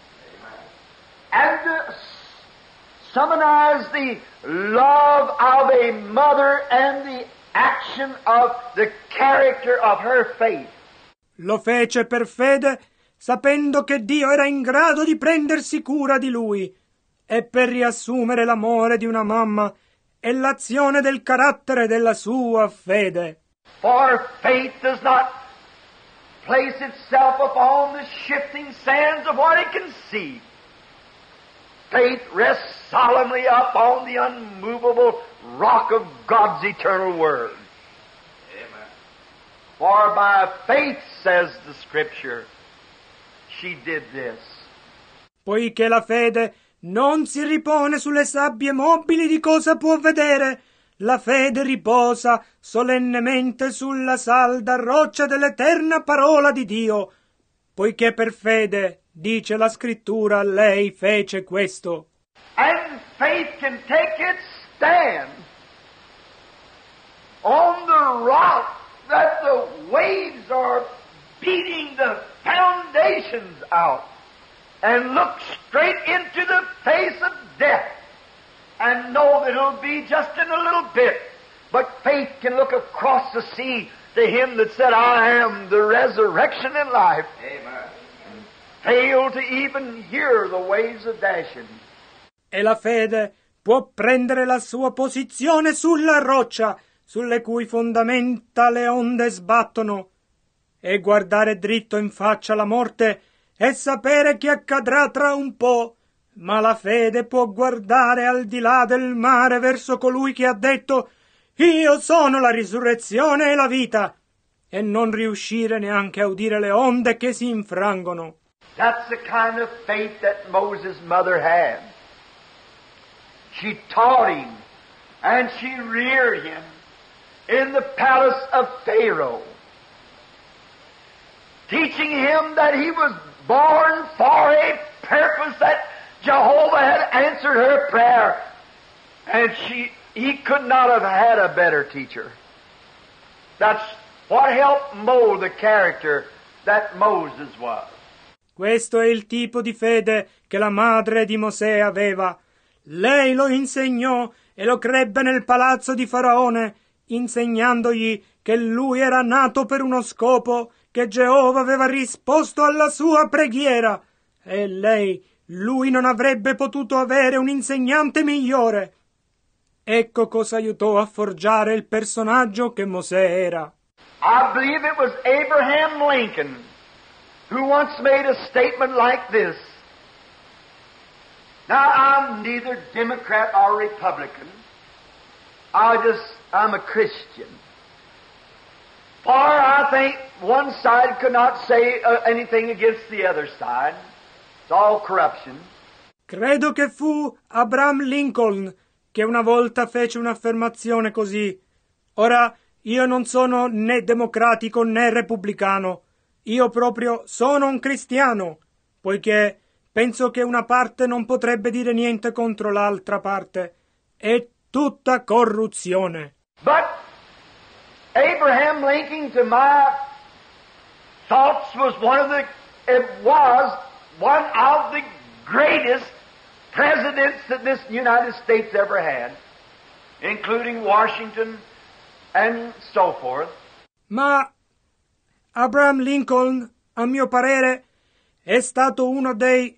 Speaker 3: And to summarize the love of a mother and the action of the character of her faith.
Speaker 1: Lo fece per fede, sapendo che Dio era in grado di prendersi cura di lui, e per riassumere l'amore di una mamma e l'azione del carattere della sua fede.
Speaker 3: For faith does not place itself upon the shifting sands of what it can see. Faith rests solemnly upon the unmovable rock of God's eternal Word. Amen. For by faith, says the Scripture, she did this.
Speaker 1: Poiché la fede non si ripone sulle sabbie mobili di cosa può vedere, la fede riposa solennemente sulla salda roccia dell'eterna parola di Dio. Poiché per fede, dice la Scrittura, lei fece questo.
Speaker 3: And faith can take its stand on the rock that the waves are beating the foundations out, and look straight into the face of death and know that it'll be just in a little bit. But faith can look across the sea to Him that said, I am the resurrection and life. Amen. And fail to even hear the waves of dashing.
Speaker 1: E la fede può prendere la sua posizione sulla roccia, sulle cui fondamenta le onde sbattono, e guardare dritto in faccia la morte e sapere che accadrà tra un po', ma la fede può guardare al di là del mare verso colui che ha detto «Io sono la risurrezione e la vita», e non riuscire neanche a udire le onde che si infrangono.
Speaker 3: That's the kind of faith that Moses' mother had. She taught him and she reared him in the palace of Pharaoh, teaching him that he was born for a purpose, that Jehovah had answered her prayer, and he could not have had a better teacher. That's what helped mold the character that Moses was.
Speaker 1: Questo è il tipo di fede che la madre di Mosè aveva. Lei lo insegnò e lo crebbe nel palazzo di Faraone, insegnandogli che lui era nato per uno scopo, che Geova aveva risposto alla sua preghiera, e lui non avrebbe potuto avere un insegnante migliore. Ecco cosa aiutò a forgiare il personaggio che Mosè era.
Speaker 3: I believe it was Abraham Lincoln who once made a statement like this. Now, I'm neither Democrat or Republican. I'm a Christian. For I think one side could not say anything against the other side. It's all corruption.
Speaker 1: Credo che fu Abraham Lincoln che una volta fece un'affermazione così. Ora, io non sono né democratico né repubblicano. Io proprio sono un cristiano, poiché penso che una parte non potrebbe dire niente contro l'altra parte. È tutta corruzione.
Speaker 3: But Abraham Lincoln, to my thoughts, was one of the greatest presidents that this United States ever had, including Washington and so forth.
Speaker 1: Ma Abraham Lincoln, a mio parere, è stato uno dei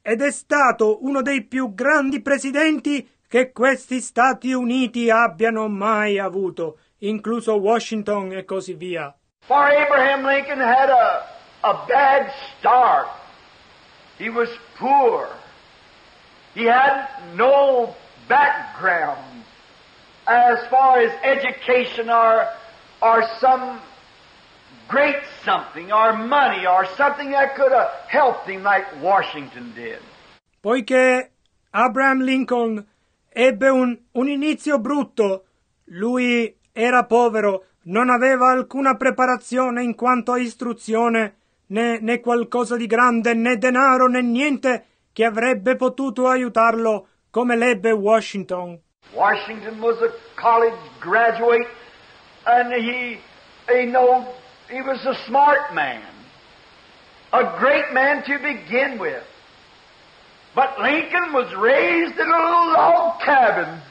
Speaker 1: più grandi presidenti che questi Stati Uniti abbiano mai avuto, incluso Washington e così via.
Speaker 3: For Abraham Lincoln had a bad start. He was poor. He had no background as far as education or some great something or money or something that could have helped him like Washington did.
Speaker 1: Poiché Abraham Lincoln ebbe un inizio brutto, lui era povero, non aveva alcuna preparazione in quanto a istruzione, né qualcosa di grande, né denaro, né niente che avrebbe potuto aiutarlo come l'ebbe Washington.
Speaker 3: Washington was a college graduate, and he was a smart man, a great man to begin with. But Lincoln was raised in a little log cabin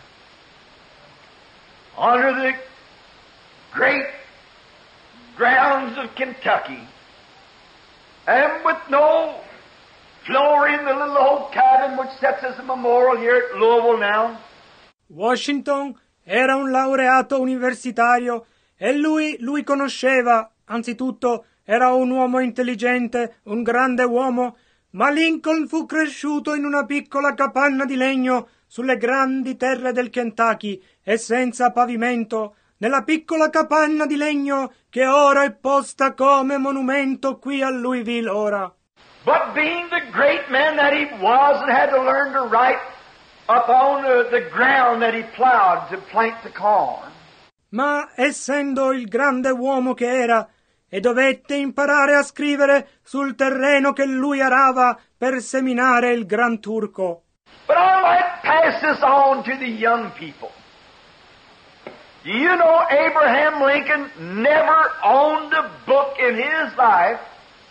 Speaker 3: under the great grounds of Kentucky, and with no floor in the little old cabin which sits as a memorial here at Louisville now.
Speaker 1: Washington era un laureato universitario e lui conosceva, anzitutto, era un uomo intelligente, un grande uomo, ma Lincoln fu cresciuto in una piccola capanna di legno sulle grandi terre del Kentucky e senza pavimento, nella piccola capanna di legno che ora è posta come monumento qui a Louisville ora.
Speaker 3: But being the great man that he was and had to learn to write upon the ground that he plowed to plant the corn.
Speaker 1: Ma essendo il grande uomo che era, e dovette imparare a scrivere sul terreno che lui arava per seminare il gran turco.
Speaker 3: But I might pass this on to the young people. You know, Abraham Lincoln never owned a book in his life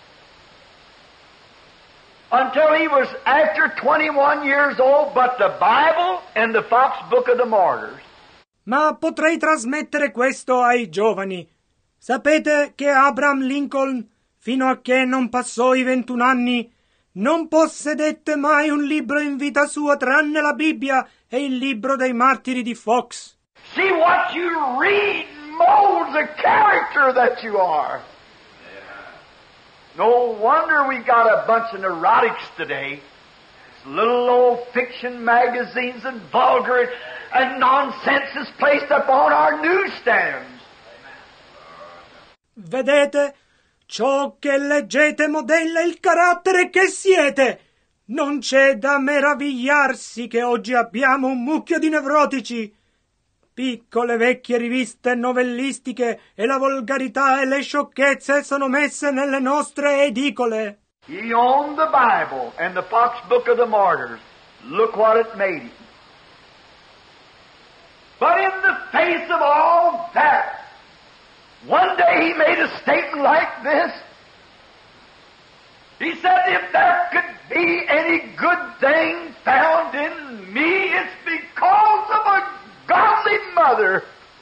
Speaker 3: until he was after 21 years old, but the Bible and the Fox Book of the Martyrs.
Speaker 1: Ma potrei trasmettere questo ai giovani. Sapete che Abraham Lincoln, fino a che non passò i 21 anni, non possedette mai un libro in vita sua tranne la Bibbia e il libro dei martiri di Fox.
Speaker 3: See, what you read molds the character that you are. No wonder we got a bunch of neurotics today. Little old fiction magazines and vulgar and nonsense is placed upon our newsstands.
Speaker 1: Vedete, ciò che leggete modella il carattere che siete. Non c'è da meravigliarsi che oggi abbiamo un mucchio di nevrotici. Piccole vecchie riviste novellistiche e la volgarità e le sciocchezze sono messe nelle nostre edicole.
Speaker 3: He owned the Bible and the Fox Book of the Martyrs. Look what it made him. But in the face of all that, one day he made a statement like this. He said, if there could be any good thing found in me, it's because of a godly mother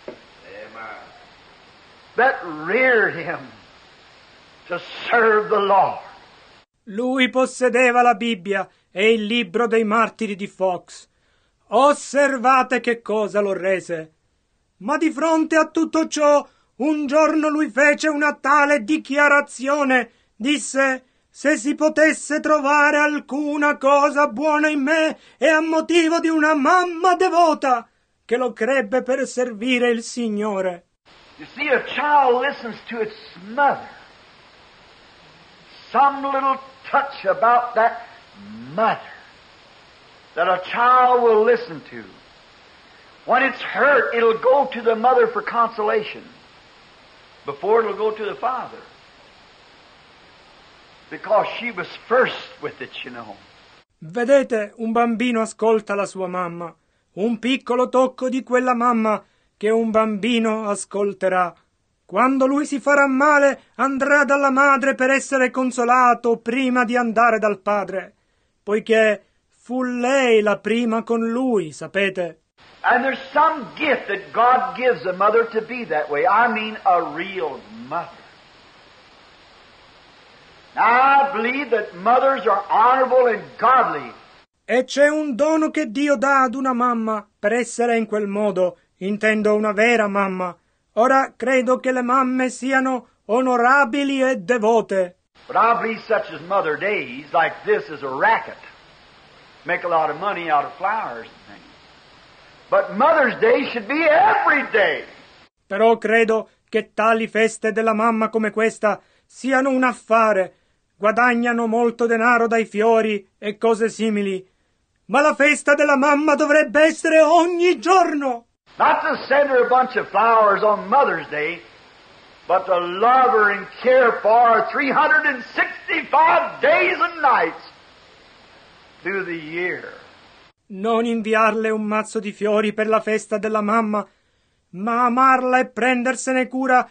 Speaker 3: that reared him to serve the Lord.
Speaker 1: Lui possedeva la Bibbia e il libro dei martiri di Fox. Osservate che cosa lo rese. Ma di fronte a tutto ciò, un giorno lui fece una tale dichiarazione. Disse, se si potesse trovare alcuna cosa buona in me, è a motivo di una mamma devota, che lo crebbe per servire il Signore.
Speaker 3: You see, a child listens to its mother. Some little touch about that mother that a child will listen to. When it's hurt, it'll go to the mother for consolation before it'll go to the father. Because she was first with it, you know.
Speaker 1: Vedete, un bambino ascolta la sua mamma. Un piccolo tocco di quella mamma che un bambino ascolterà. Quando lui si farà male, andrà dalla madre per essere consolato prima di andare dal padre, poiché fu lei la prima con lui, sapete?
Speaker 3: And there's some gift that God gives a mother to be that way. I mean a real mother. Now, I believe that mothers are honorable and godly.
Speaker 1: E c'è un dono che Dio dà ad una mamma per essere in quel modo, intendo una vera mamma. Ora credo che le mamme siano onorabili e devote.
Speaker 3: But I believe such as Mother Days like this is a racket. Make a lot of money out of flowers and things. But Mother's Day should be every day.
Speaker 1: Però credo che tali feste della mamma come questa siano un affare. Guadagnano molto denaro dai fiori e cose simili. Ma la festa della mamma dovrebbe essere ogni giorno.
Speaker 3: Not to send her a bunch of flowers on Mother's Day, but to love her and care for her 365 days and nights through the year.
Speaker 1: Non inviarle un mazzo di fiori per la festa della mamma, ma amarla e prendersene cura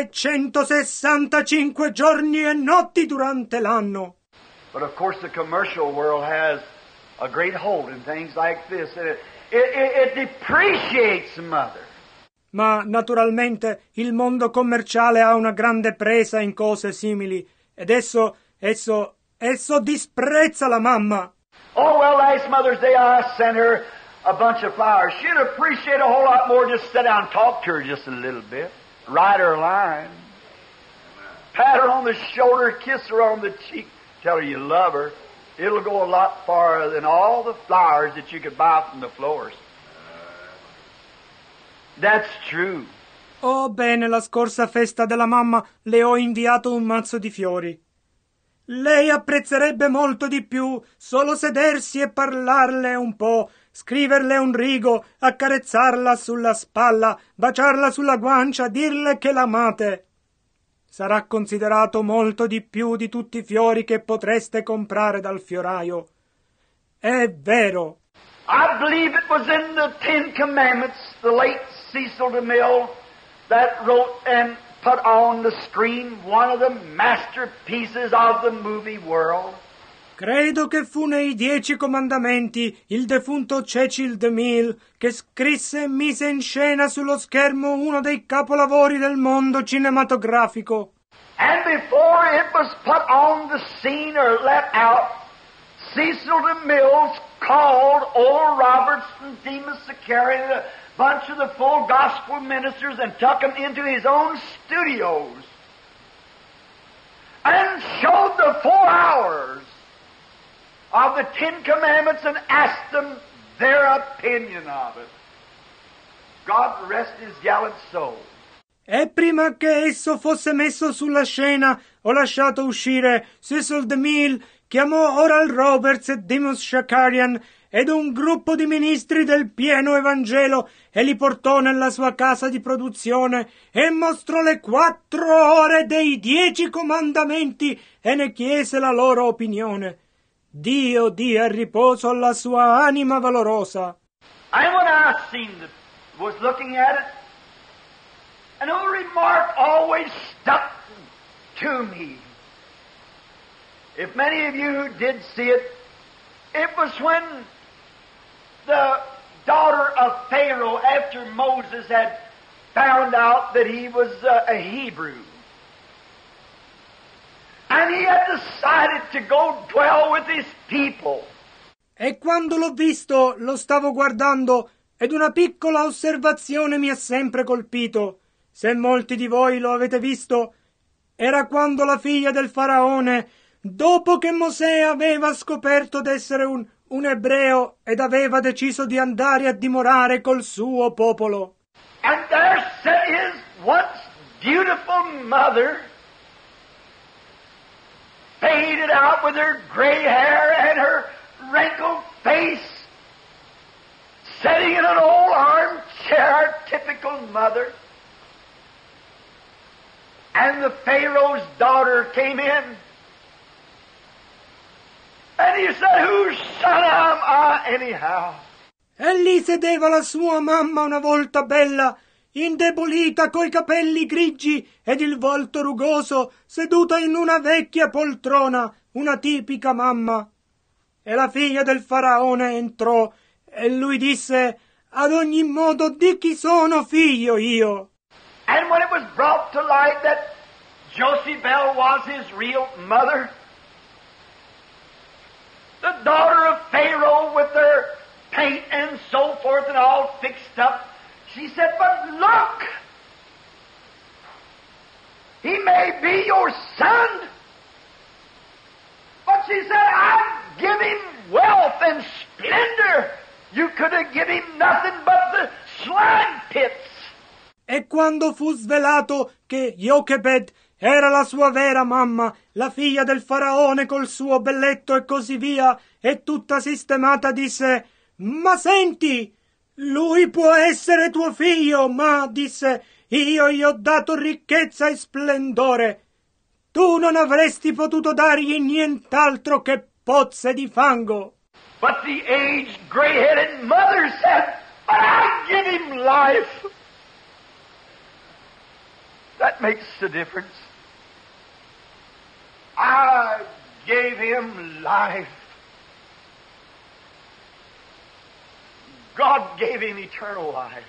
Speaker 1: 365 giorni e notti durante l'anno.
Speaker 3: But of course the commercial world has a great hold in things like this. It depreciates mother.
Speaker 1: Ma naturalmente il mondo commerciale ha una grande presa in cose simili ed esso disprezza la mamma.
Speaker 3: Oh, well, last Mother's Day I sent her a bunch of flowers. She'd appreciate a whole lot more just sit down and talk to her just a little bit. Write her a line. pat her on the shoulder, kiss her on the cheek, tell her you love her. It'll go a lot farther than all the flowers that you could buy from the florist. That's true.
Speaker 1: Oh, bene, la scorsa festa della mamma le ho inviato un mazzo di fiori. Lei apprezzerebbe molto di più solo sedersi e parlarle un po', scriverle un rigo, accarezzarla sulla spalla, baciarla sulla guancia, dirle che l'amate. Sarà considerato molto di più di tutti i fiori che potreste comprare dal fioraio. È vero.
Speaker 3: I believe it was in the Ten Commandments, the late Cecil DeMille that wrote and put on the screen one of the masterpieces of the movie world.
Speaker 1: Credo che fu nei 10 comandamenti il defunto Cecil DeMille che scrisse e mise in scena sullo schermo uno dei capolavori del mondo cinematografico.
Speaker 3: And before it was put on the scene or let out, Cecil DeMille called Oral Roberts and Demas Zacharias, a bunch of the full gospel ministers, and took them into his own studios and showed the 4 hours of the Ten Commandments and asked them their opinion of it. God rest his gallant soul.
Speaker 1: E prima che esso fosse messo sulla scena, ho lasciato uscire Cecil DeMille, chiamò Oral Roberts e Demas Zacharias ed un gruppo di ministri del pieno Evangelo e li portò nella sua casa di produzione e mostrò le 4 ore dei 10 comandamenti e ne chiese la loro opinione. Dio dia riposo alla sua anima valorosa.
Speaker 3: And when I was looking at it, an old remark always stuck to me. If many of you did see it, it was when the daughter of Pharaoh, after Moses had found out that he was a Hebrew, and he had decided to go dwell with his people.
Speaker 1: E quando l'ho visto, lo stavo guardando, ed una piccola osservazione mi ha sempre colpito. Se molti di voi lo avete visto, era quando la figlia del faraone, dopo che Mosè aveva scoperto d'essere un ebreo ed aveva deciso di andare a dimorare col suo popolo.
Speaker 3: And there sat his once beautiful mother, faded out with her gray hair and her wrinkled face, sitting in an old armchair, typical mother. And the Pharaoh's daughter came in. And he said, whose son am I anyhow?
Speaker 1: E lì sedeva la sua mamma una volta bella, indebolita, coi capelli grigi ed il volto rugoso, seduta in una vecchia poltrona, una tipica mamma. E la figlia del faraone entrò, e lui disse, ad ogni modo di chi sono figlio io?
Speaker 3: And when it was brought to light that Jochebed was his real mother, the daughter of Pharaoh with her paint and so forth and all fixed up, she said, but look, he may be your son, but she said, I'd give him wealth and splendor. You could have given him nothing but the slime pits.
Speaker 1: E quando fu svelato che Jochebed era la sua vera mamma, la figlia del faraone col suo belletto e così via, e tutta sistemata, disse, ma senti, lui può essere tuo figlio, ma, disse, io gli ho dato ricchezza e splendore. Tu non avresti potuto dargli nient'altro che pozze di fango.
Speaker 3: But the aged, gray-headed mother said, but I give him life. That makes the difference. I gave him life. God gave him eternal life.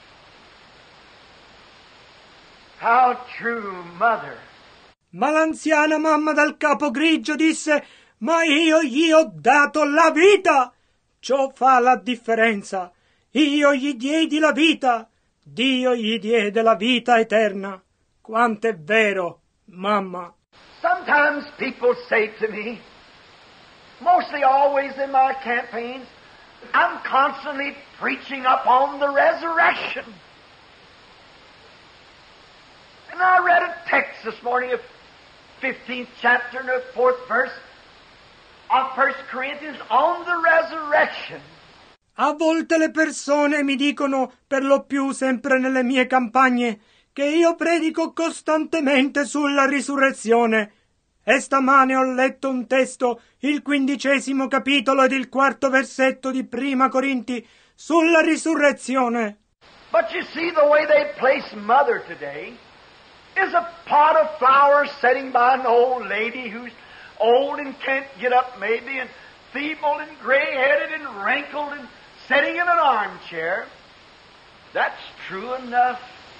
Speaker 3: How true, mother.
Speaker 1: Ma l'anziana mamma dal capo grigio disse, ma io gli ho dato la vita. Ciò fa la differenza. Io gli diedi la vita. Dio gli diede la vita eterna. Quanto è vero, mamma.
Speaker 3: Sometimes people say to me, mostly always in my campaigns, I'm constantly preaching upon the resurrection. And I read a text this morning of 15th chapter and the 4th verse of 1 Corinthians on the resurrection.
Speaker 1: A volte le persone mi dicono, per lo più sempre nelle mie campagne, che io predico costantemente sulla risurrezione. E stamane ho letto un testo, il 15° capitolo ed il 4º versetto di Prima Corinti, sulla risurrezione.
Speaker 3: But you see, the way they place mother today is a pot of flowers sitting by an old lady who's old and can't get up maybe, and feeble and gray-headed and wrinkled and sitting in an armchair. That's true enough.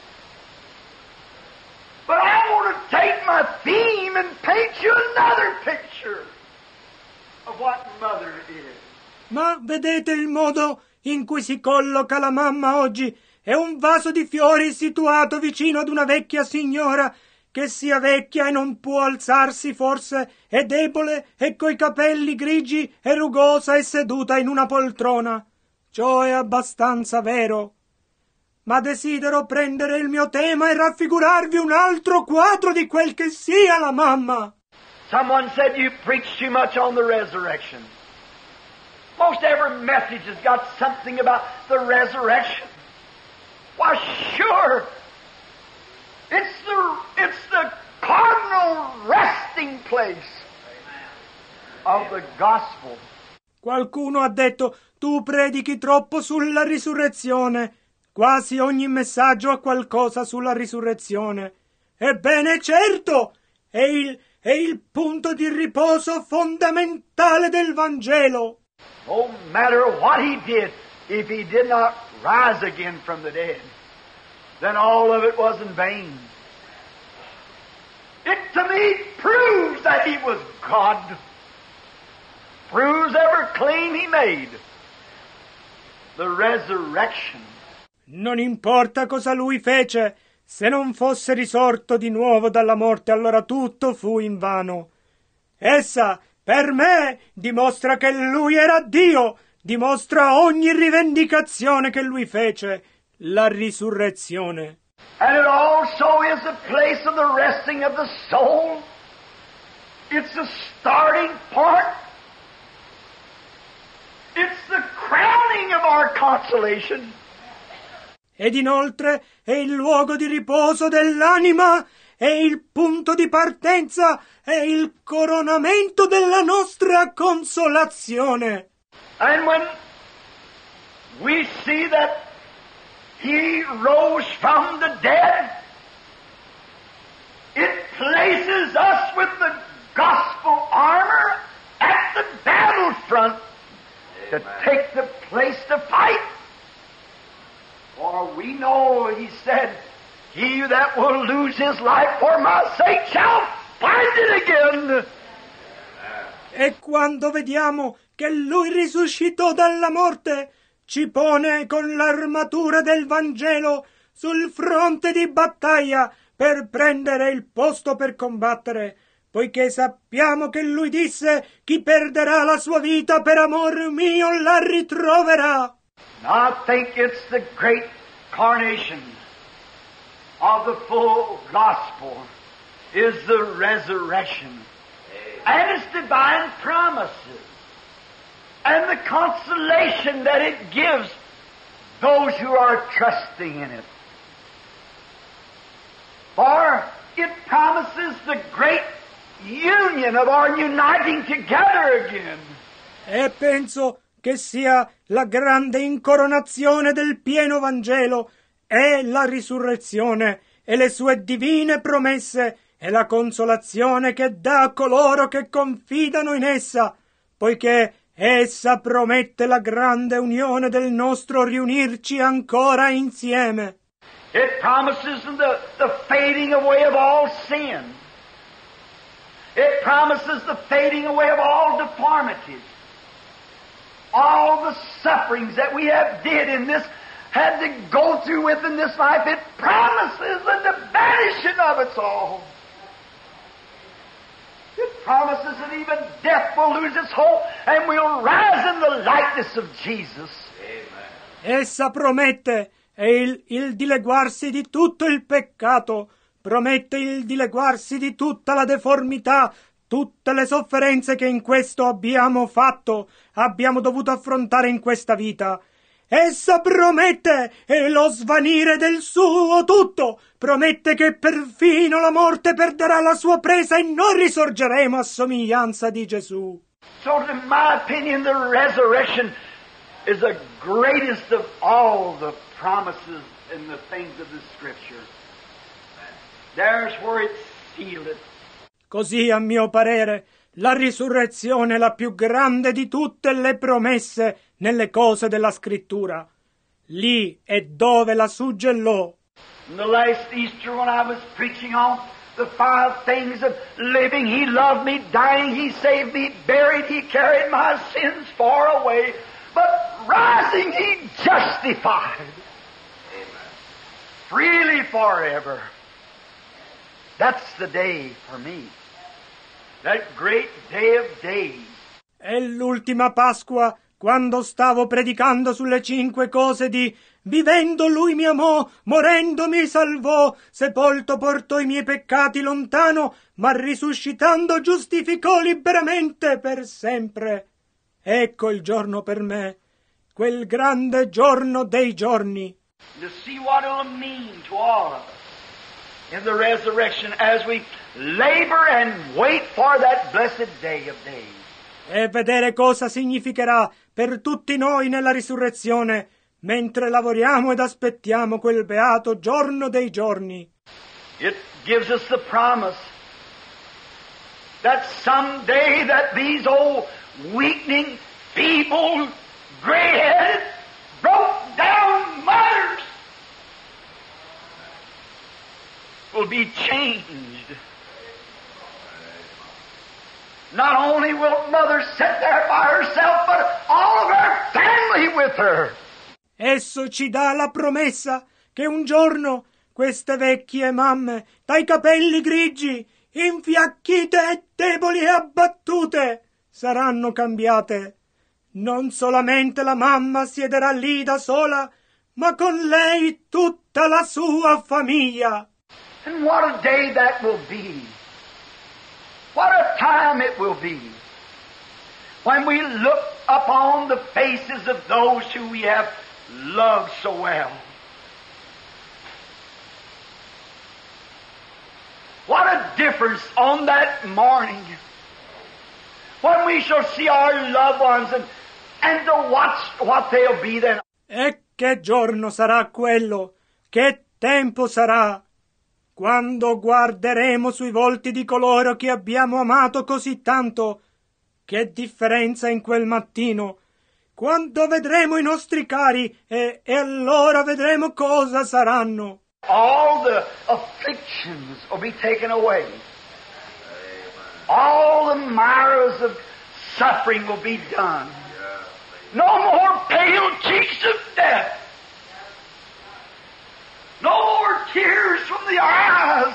Speaker 3: But I want to take my theme and paint you another picture of what mother is.
Speaker 1: Ma vedete il modo in cui si colloca la mamma oggi? È un vaso di fiori situato vicino ad una vecchia signora che sia vecchia e non può alzarsi forse, è debole e coi capelli grigi e rugosa e seduta in una poltrona. Ciò è abbastanza vero. Ma desidero prendere il mio tema e raffigurarvi un altro quadro di quel che sia la mamma.
Speaker 3: Someone said you preach too much on the resurrection. Most every message has got something about the resurrection. Why, sure. It's the cardinal resting place of the gospel.
Speaker 1: Qualcuno ha detto, tu predichi troppo sulla risurrezione. Quasi ogni messaggio ha qualcosa sulla risurrezione. Ebbene, certo, è il punto di riposo fondamentale del Vangelo.
Speaker 3: No matter what he did, if he did not rise again from the dead, then all of it was in vain. It to me proves that he was God. Proves every claim he made. The resurrection.
Speaker 1: Non importa cosa lui fece, se non fosse risorto di nuovo dalla morte, allora tutto fu invano. Essa, per me, dimostra che lui era Dio, dimostra ogni rivendicazione che lui fece, la risurrezione.
Speaker 3: And it also is the place of the resting of the soul. It's the starting point. It's the crowning of our consolation.
Speaker 1: Ed inoltre è il luogo di riposo dell'anima, è il punto di partenza, è il coronamento della nostra consolazione.
Speaker 3: And when we see that he rose from the dead, it places us with the gospel armor at the battlefront to take the place to fight. For we know, he said, he that will lose his life for my sake shall find it again.
Speaker 1: E quando vediamo che lui risuscitò dalla morte, ci pone con l'armatura del Vangelo sul fronte di battaglia per prendere il posto per combattere, poiché sappiamo che lui disse: chi perderà la sua vita per amor mio la ritroverà.
Speaker 3: I think it's the great carnation of the full gospel is the resurrection and its divine promises and the consolation that it gives those who are trusting in it. For it promises the great union of our uniting together again.
Speaker 1: E penso che sia la grande incoronazione del pieno Vangelo e la risurrezione e le sue divine promesse e la consolazione che dà a coloro che confidano in essa, poiché essa promette la grande unione del nostro riunirci ancora insieme.
Speaker 3: It promises the fading away of all sin. It promises the fading away of all deformities. All the sufferings that we have had to go through with in this life, it promises the vanishing of it all. promises that even death will lose its hold and we'll rise in the likeness of Jesus.
Speaker 1: Essa promette il dileguarsi di tutto il peccato, promette il dileguarsi di tutta la deformità, tutte le sofferenze che in questo abbiamo dovuto affrontare in questa vita. Essa promette lo svanire del suo tutto, promette che perfino la morte perderà la sua presa e noi risorgeremo a somiglianza di Gesù.
Speaker 3: So in my opinion, the resurrection is the greatest of all the promises and the things of the Scripture. There's where it's sealed.
Speaker 1: Così, a mio parere, la risurrezione è la più grande di tutte le promesse nelle cose della Scrittura. Lì è dove la suggellò.
Speaker 3: In the last Easter when I was preaching on the 5 things of living, He loved me, dying, He saved me, buried, He carried my sins far away, but rising, He justified. Freely forever. That's the day for me. That great day of days.
Speaker 1: È l'ultima Pasqua, quando stavo predicando sulle 5 cose di vivendo Lui mi amò, morendo mi salvò, sepolto portò i miei peccati lontano, ma risuscitando giustificò liberamente per sempre. Ecco il giorno per me, quel grande giorno dei giorni.
Speaker 3: To see what it'll mean to all of us in the resurrection as we labor and wait for that blessed day of days.
Speaker 1: E vedere cosa significherà per tutti noi nella risurrezione, mentre lavoriamo ed aspettiamo quel beato giorno dei giorni.
Speaker 3: It gives us the promise that someday that these old weakening, feeble, gray-headed, broke-down mothers will be changed. Not only will mother sit there by herself, but all of her family with her.
Speaker 1: Esso ci dà la promessa che un giorno queste vecchie mamme, dai capelli grigi, infiacchite e deboli e abbattute, saranno cambiate. Non solamente la mamma siederà lì da sola, ma con lei tutta la sua famiglia.
Speaker 3: And what a day that will be. What a time it will be when we look upon the faces of those who we have loved so well. What a difference on that morning when we shall see our loved ones and to watch what they'll be then.
Speaker 1: E che giorno sarà quello? Che tempo sarà? Quando guarderemo sui volti di coloro che abbiamo amato così tanto, che differenza in quel mattino! Quando vedremo i nostri cari e allora vedremo cosa saranno.
Speaker 3: All the afflictions will be taken away. All the mires of suffering will be done. No more pale cheeks of death. No more tears from the eyes.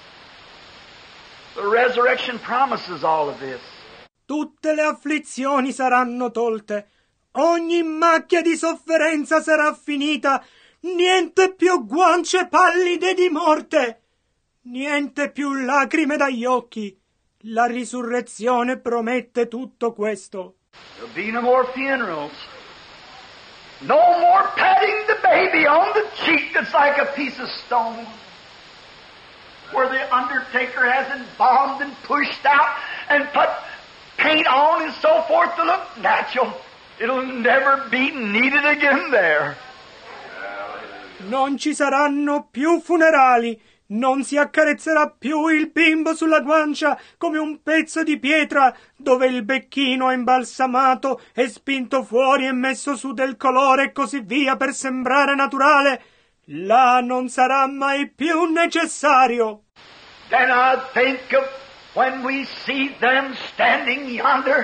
Speaker 3: The resurrection promises all of this.
Speaker 1: Tutte le afflizioni saranno tolte. Ogni macchia di sofferenza sarà finita. Niente più guance pallide di morte. Niente più lacrime dagli occhi. La risurrezione promette tutto questo.
Speaker 3: There'll be no more funerals. No more patting the baby on the cheek that's like a piece of stone. Where the undertaker has embalmed and pushed out and put paint on and so forth to look natural. It'll never be needed again there.
Speaker 1: Non ci saranno più funerali. Non si accarezzerà più il bimbo sulla guancia come un pezzo di pietra dove il becchino è imbalsamato e spinto fuori e messo su del colore e così via per sembrare naturale. Là non sarà mai più necessario.
Speaker 3: Then I think of when we see them standing yonder,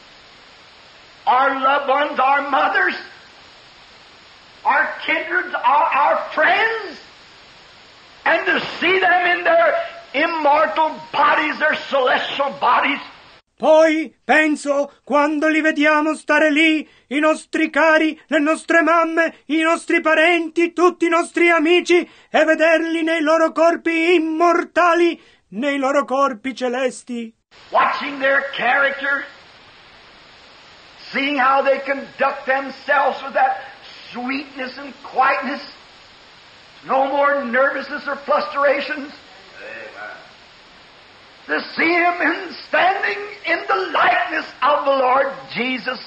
Speaker 3: our loved ones, our mothers, our kindreds, our friends, and to see them in their immortal bodies, their celestial bodies.
Speaker 1: Poi penso, quando li vediamo stare lì, i nostri cari, le nostre mamme, i nostri parenti, tutti i nostri amici, e vederli nei loro corpi immortali, nei loro corpi celesti.
Speaker 3: Watching their character, seeing how they conduct themselves with that sweetness and quietness, no more nervousness or fluctuations. To see Him standing in the likeness of the Lord Jesus.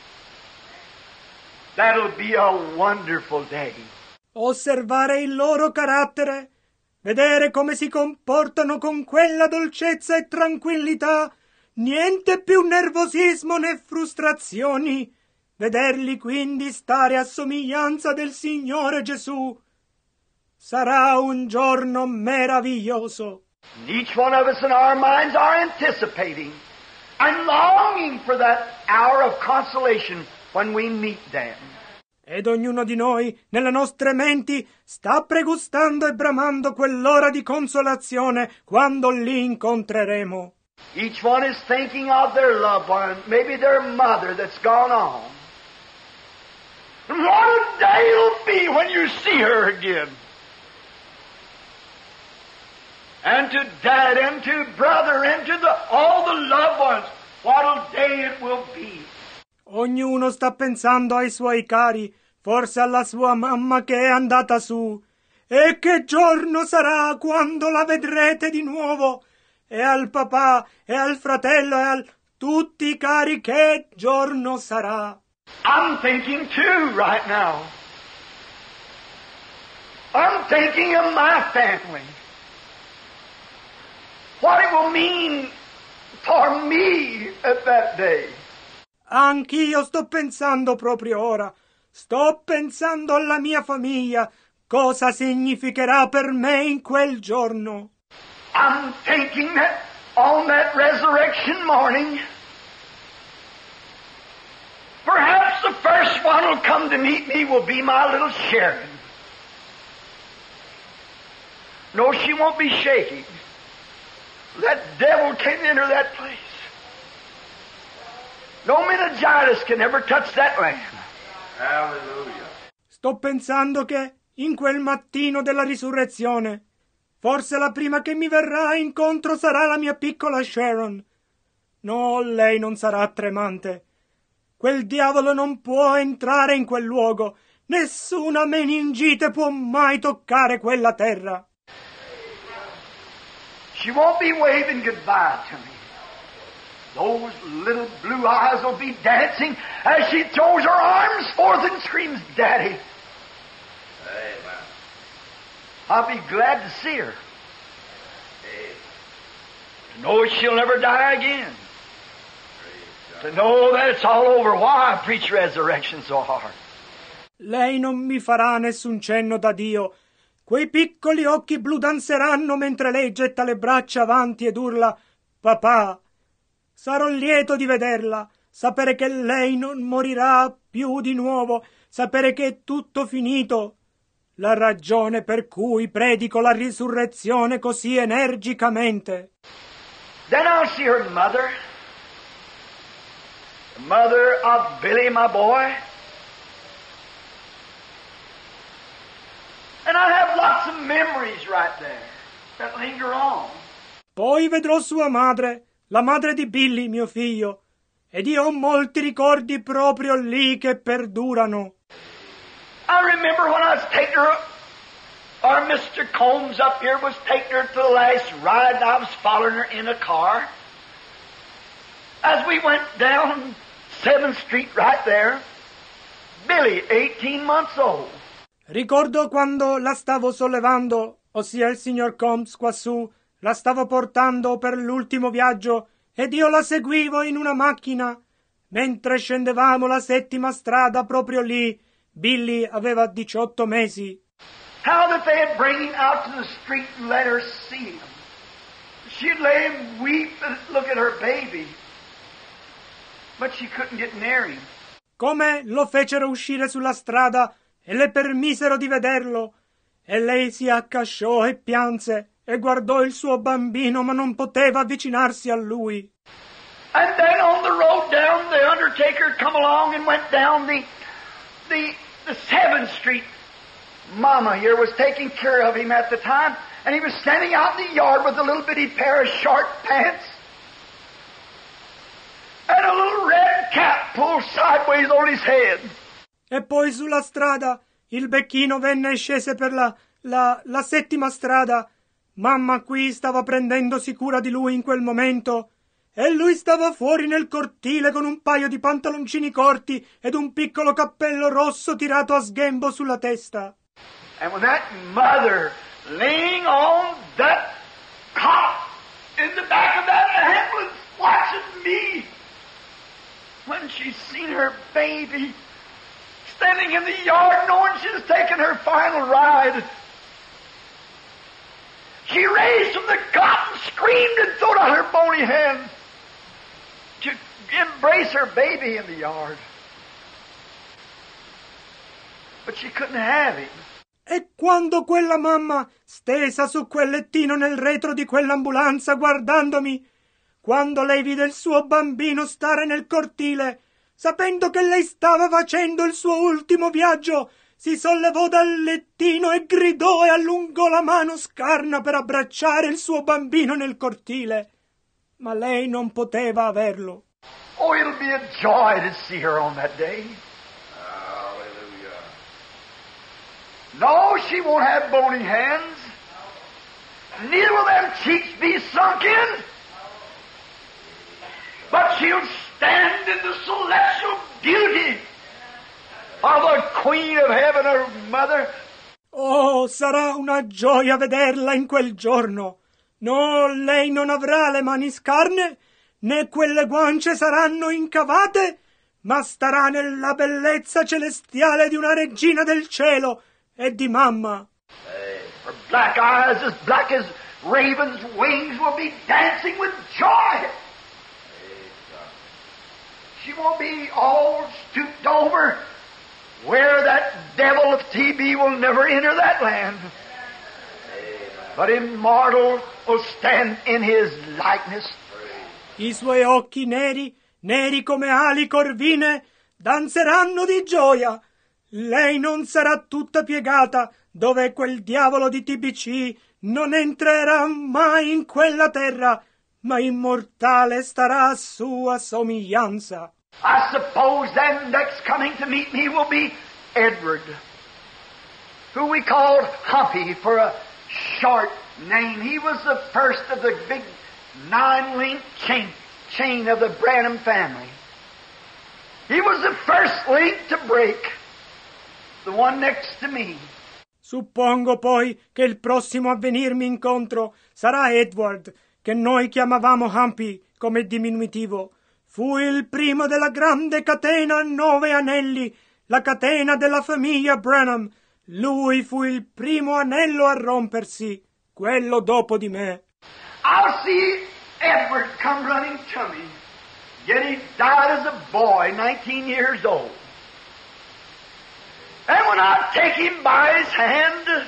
Speaker 3: That'll be a wonderful day.
Speaker 1: Osservare il loro carattere, vedere come si comportano con quella dolcezza e tranquillità, niente più nervosismo né frustrazioni, vederli quindi stare a somiglianza del Signore Gesù. Sarà un giorno meraviglioso.
Speaker 3: Each one of us in our minds are anticipating and longing for that hour of consolation when we meet them.
Speaker 1: Ed ognuno di noi, nelle nostre menti, sta pregustando e bramando quell'ora di consolazione quando li incontreremo.
Speaker 3: Each one is thinking of their loved one, maybe their mother that's gone on. And what a day it'll be when you see her again. And to dad, and to brother, and to all the loved ones, what a day it will be.
Speaker 1: Ognuno sta pensando ai suoi cari, forse alla sua mamma che è andata su. E che giorno sarà quando la vedrete di nuovo? E al papà, e al fratello, e al tutti i cari, che giorno sarà?
Speaker 3: I'm thinking too right now. I'm thinking of my family. What it will mean for me at that day.
Speaker 1: Anch'io sto pensando proprio ora. Sto pensando alla mia famiglia. Cosa significherà per me in quel giorno?
Speaker 3: I'm thinking that on that resurrection morning, perhaps the first one who'll come to meet me will be my little Sharon. No, she won't be shaking. That devil can't enter that place. No meningitis can ever touch that land. Hallelujah.
Speaker 1: Sto pensando che in quel mattino della risurrezione, forse la prima che mi verrà incontro sarà la mia piccola Sharon. No, lei non sarà tremante. Quel diavolo non può entrare in quel luogo. Nessuna meningite può mai toccare quella terra.
Speaker 3: She won't be waving goodbye to me. Those little blue eyes will be dancing as she throws her arms forth and screams, Daddy. Amen. I'll be glad to see her. To know she'll never die again. To know that it's all over. Why I preach resurrection so hard?
Speaker 1: Lei non mi farà nessun cenno da Dio. Quei piccoli occhi blu danzeranno mentre lei getta le braccia avanti ed urla «Papà!». Sarò lieto di vederla, sapere che lei non morirà più di nuovo, sapere che è tutto finito. La ragione per cui predico la risurrezione così energicamente.
Speaker 3: Then I'll see her mother, the mother of Billy, my boy. And I have lots of memories right there that linger on.
Speaker 1: Poi vedrò sua madre, la madre di Billy, mio figlio, ed io ho molti ricordi proprio lì che perdurano.
Speaker 3: I remember when I was taking her, or Mr. Combs up here was taking her to the last ride, and I was following her in a car. As we went down 7th Street right there, Billy, 18 months old.
Speaker 1: Ricordo quando la stavo sollevando, ossia il signor Combs quassù, la stavo portando per l'ultimo viaggio ed io la seguivo in una macchina. Mentre scendevamo la 7ª strada proprio lì, Billy aveva 18 mesi.
Speaker 3: How that they had bring him out to the street and let her see him. She'd lay and weep and look at her baby. But she couldn't get near him.
Speaker 1: Come lo fecero uscire sulla strada e le permisero di vederlo, e lei si accasciò e pianse, e guardò il suo bambino, ma non poteva avvicinarsi a lui.
Speaker 3: And then on the road down, the undertaker come along and went down the 7th Street. Mama here was taking care of him at the time, and he was standing out in the yard with a little bitty pair of short pants and a little red cap pulled sideways on his head.
Speaker 1: E poi sulla strada il becchino venne e scese per la 7ª strada. Mamma qui stava prendendosi cura di lui in quel momento, e lui stava fuori nel cortile con un paio di pantaloncini corti ed un piccolo cappello rosso tirato a sghembo sulla testa.
Speaker 3: And when that mother laying on that cot in the back of that ambulance watching me, when she's seen her baby standing in the yard knowing she's taking her final ride, she raised from the cot and screamed and threw out her bony hands to embrace her baby in the yard. But she couldn't have him.
Speaker 1: E quando quella mamma, stesa su quel lettino nel retro di quell'ambulanza guardandomi, quando lei vide il suo bambino stare nel cortile, sapendo che lei stava facendo il suo ultimo viaggio, si sollevò dal lettino e gridò e allungò la mano scarna per abbracciare il suo bambino nel cortile. Ma lei non poteva averlo.
Speaker 3: Oh, it'll be a joy to see her on that day. No, she won't have bony hands. Neither will them cheeks be sunk in. But she'll stand in the celestial beauty of the Queen of Heaven, her mother.
Speaker 1: Oh, sarà una gioia vederla in quel giorno. No, lei non avrà le mani scarne, né quelle guance saranno incavate, ma starà nella bellezza celestiale di una regina del cielo e di mamma.
Speaker 3: Her black eyes, as black as ravens' wings, will be dancing with joy. She won't be all stooped over, where that devil of TB will never enter that land. But immortal will stand in his likeness.
Speaker 1: I suoi occhi neri, neri come ali corvine, danzeranno di gioia. Lei non sarà tutta piegata, dove quel diavolo di TBC non entrerà mai in quella terra, ma immortale starà a sua somiglianza.
Speaker 3: I suppose then next coming to meet me will be Edward, who we called Humpy for a short name. He was the first of the big 9-link chain of the Branham family. He was the first link to break, the one next to me.
Speaker 1: Suppongo poi che il prossimo a venirmi incontro sarà Edward, che noi chiamavamo Humpy come diminutivo. Fu il primo della grande catena a 9 anelli, la catena della famiglia Branham. Lui fu il primo anello a rompersi, quello dopo di me.
Speaker 3: I'll see Edward come running to me. Yet he died as a boy, 19 years old. And when I take him by his hand,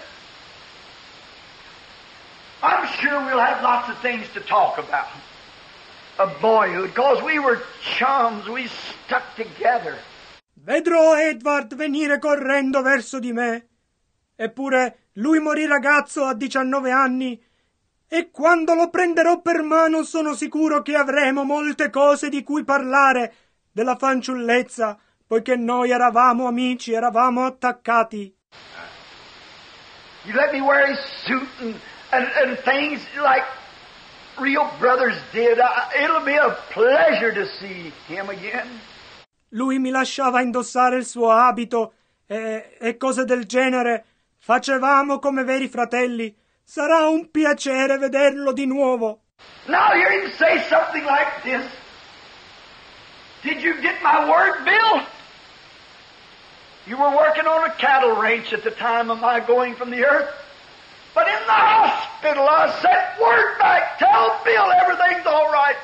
Speaker 3: I'm sure we'll have lots of things to talk about. Of boyhood, because we were chums, we stuck together.
Speaker 1: Vedrò Edward venire correndo verso di me. Eppure lui morì ragazzo a 19 anni, e quando lo prenderò per mano sono sicuro che avremo molte cose di cui parlare della fanciullezza, poiché noi eravamo amici, eravamo attaccati.
Speaker 3: You let me wear his suit and things like real brothers did. It'll be a pleasure to see him again.
Speaker 1: Lui mi lasciava indossare il suo abito e cose del genere. Facevamo come veri fratelli. Sarà un piacere vederlo di nuovo.
Speaker 3: Now hear him say something like this. Did you get my word, Bill? You were working on a cattle ranch at the time of my going from the earth. But in the hospital, I sent word back. Tell Bill everything's all right.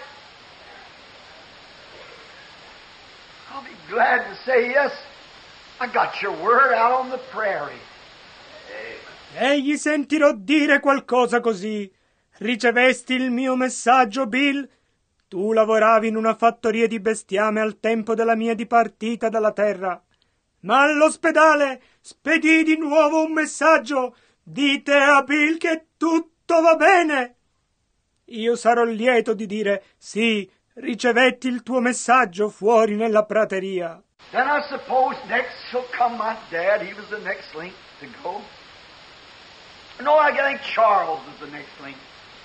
Speaker 3: I'll be glad to say, yes, I got your word out on the prairie.
Speaker 1: E gli sentirò dire qualcosa così. Ricevesti il mio messaggio, Bill? Tu lavoravi in una fattoria di bestiame al tempo della mia dipartita dalla terra. Ma all'ospedale spedì di nuovo un messaggio. Dite a Bill che tutto va bene. Io sarò lieto di dire sì, ricevetti il tuo messaggio fuori nella prateria.
Speaker 3: Then I suppose next shall come my dad. He was the next link to go. No, I think Charles was the next link.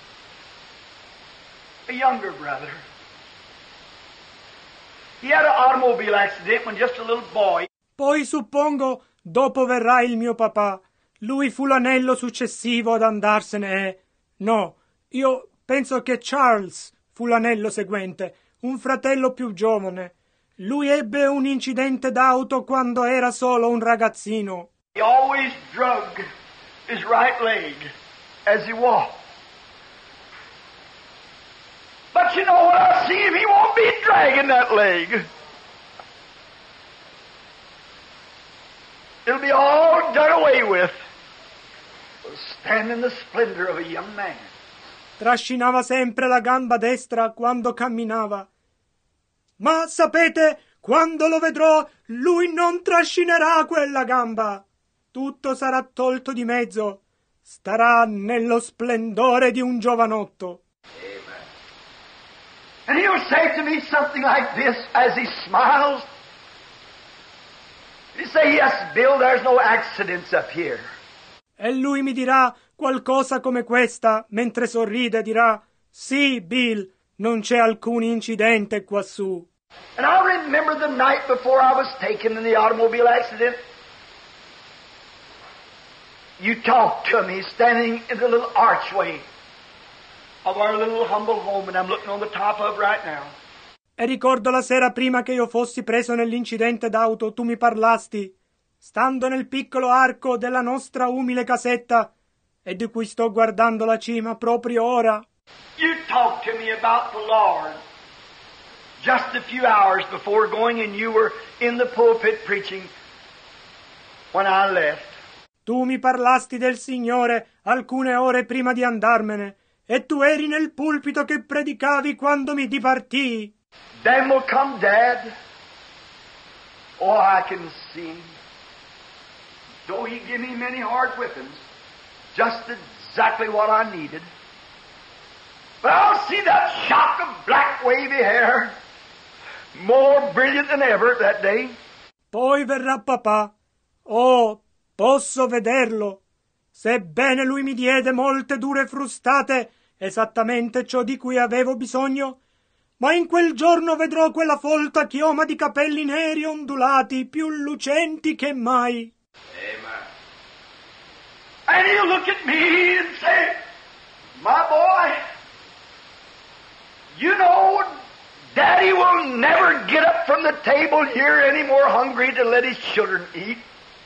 Speaker 3: A younger brother. He had an automobile accident when just a little boy.
Speaker 1: Poi suppongo dopo verrà il mio papà. Lui fu l'anello successivo ad andarsene. No, io penso che Charles fu l'anello seguente, un fratello più giovane. Lui ebbe un incidente d'auto quando era solo un ragazzino.
Speaker 3: He always drug his right leg as he walked. But you know, when I see him, he won't be dragging that leg. It'll be all done away with. He'll stand in the splendor of a young man.
Speaker 1: Trascinava sempre la gamba destra quando camminava. Ma sapete, quando lo vedrò, lui non trascinerà quella gamba. Tutto sarà tolto di mezzo. Starà nello splendore di un giovanotto.
Speaker 3: And he'll say to me something like this as he smiles. He'll say, yes, Bill, there's no accidents up here.
Speaker 1: E lui mi dirà qualcosa come questa, mentre sorride dirà, sì, Bill, non c'è alcun incidente quassù.
Speaker 3: And I remember the night before I was taken in the automobile accident. You talked to me standing in the little archway of our little humble home, and I'm looking on the top of right now.
Speaker 1: E ricordo la sera prima che io fossi preso nell'incidente d'auto, tu mi parlasti, stando nel piccolo arco della nostra umile casetta, e di cui sto guardando la cima proprio ora.
Speaker 3: You talked to me about the Lord just a few hours before going, and you were in the pulpit preaching when I left.
Speaker 1: Tu mi parlasti del Signore alcune ore prima di andarmene, e tu eri nel pulpito che predicavi quando mi dipartii.
Speaker 3: Then will come Dad. Oh, I can see him. Though he give me many hard whippings, just exactly what I needed. But I'll see that shock of black wavy hair, more brilliant than ever that day.
Speaker 1: Poi verrà papà. Oh, posso vederlo. Sebbene lui mi diede molte dure frustate, esattamente ciò di cui avevo bisogno, ma in quel giorno vedrò quella folta chioma di capelli neri ondulati, più lucenti che mai.
Speaker 3: Amen. And he'll look at me and say, my boy, you know, Daddy will never get up from the table here any more hungry to let his children eat.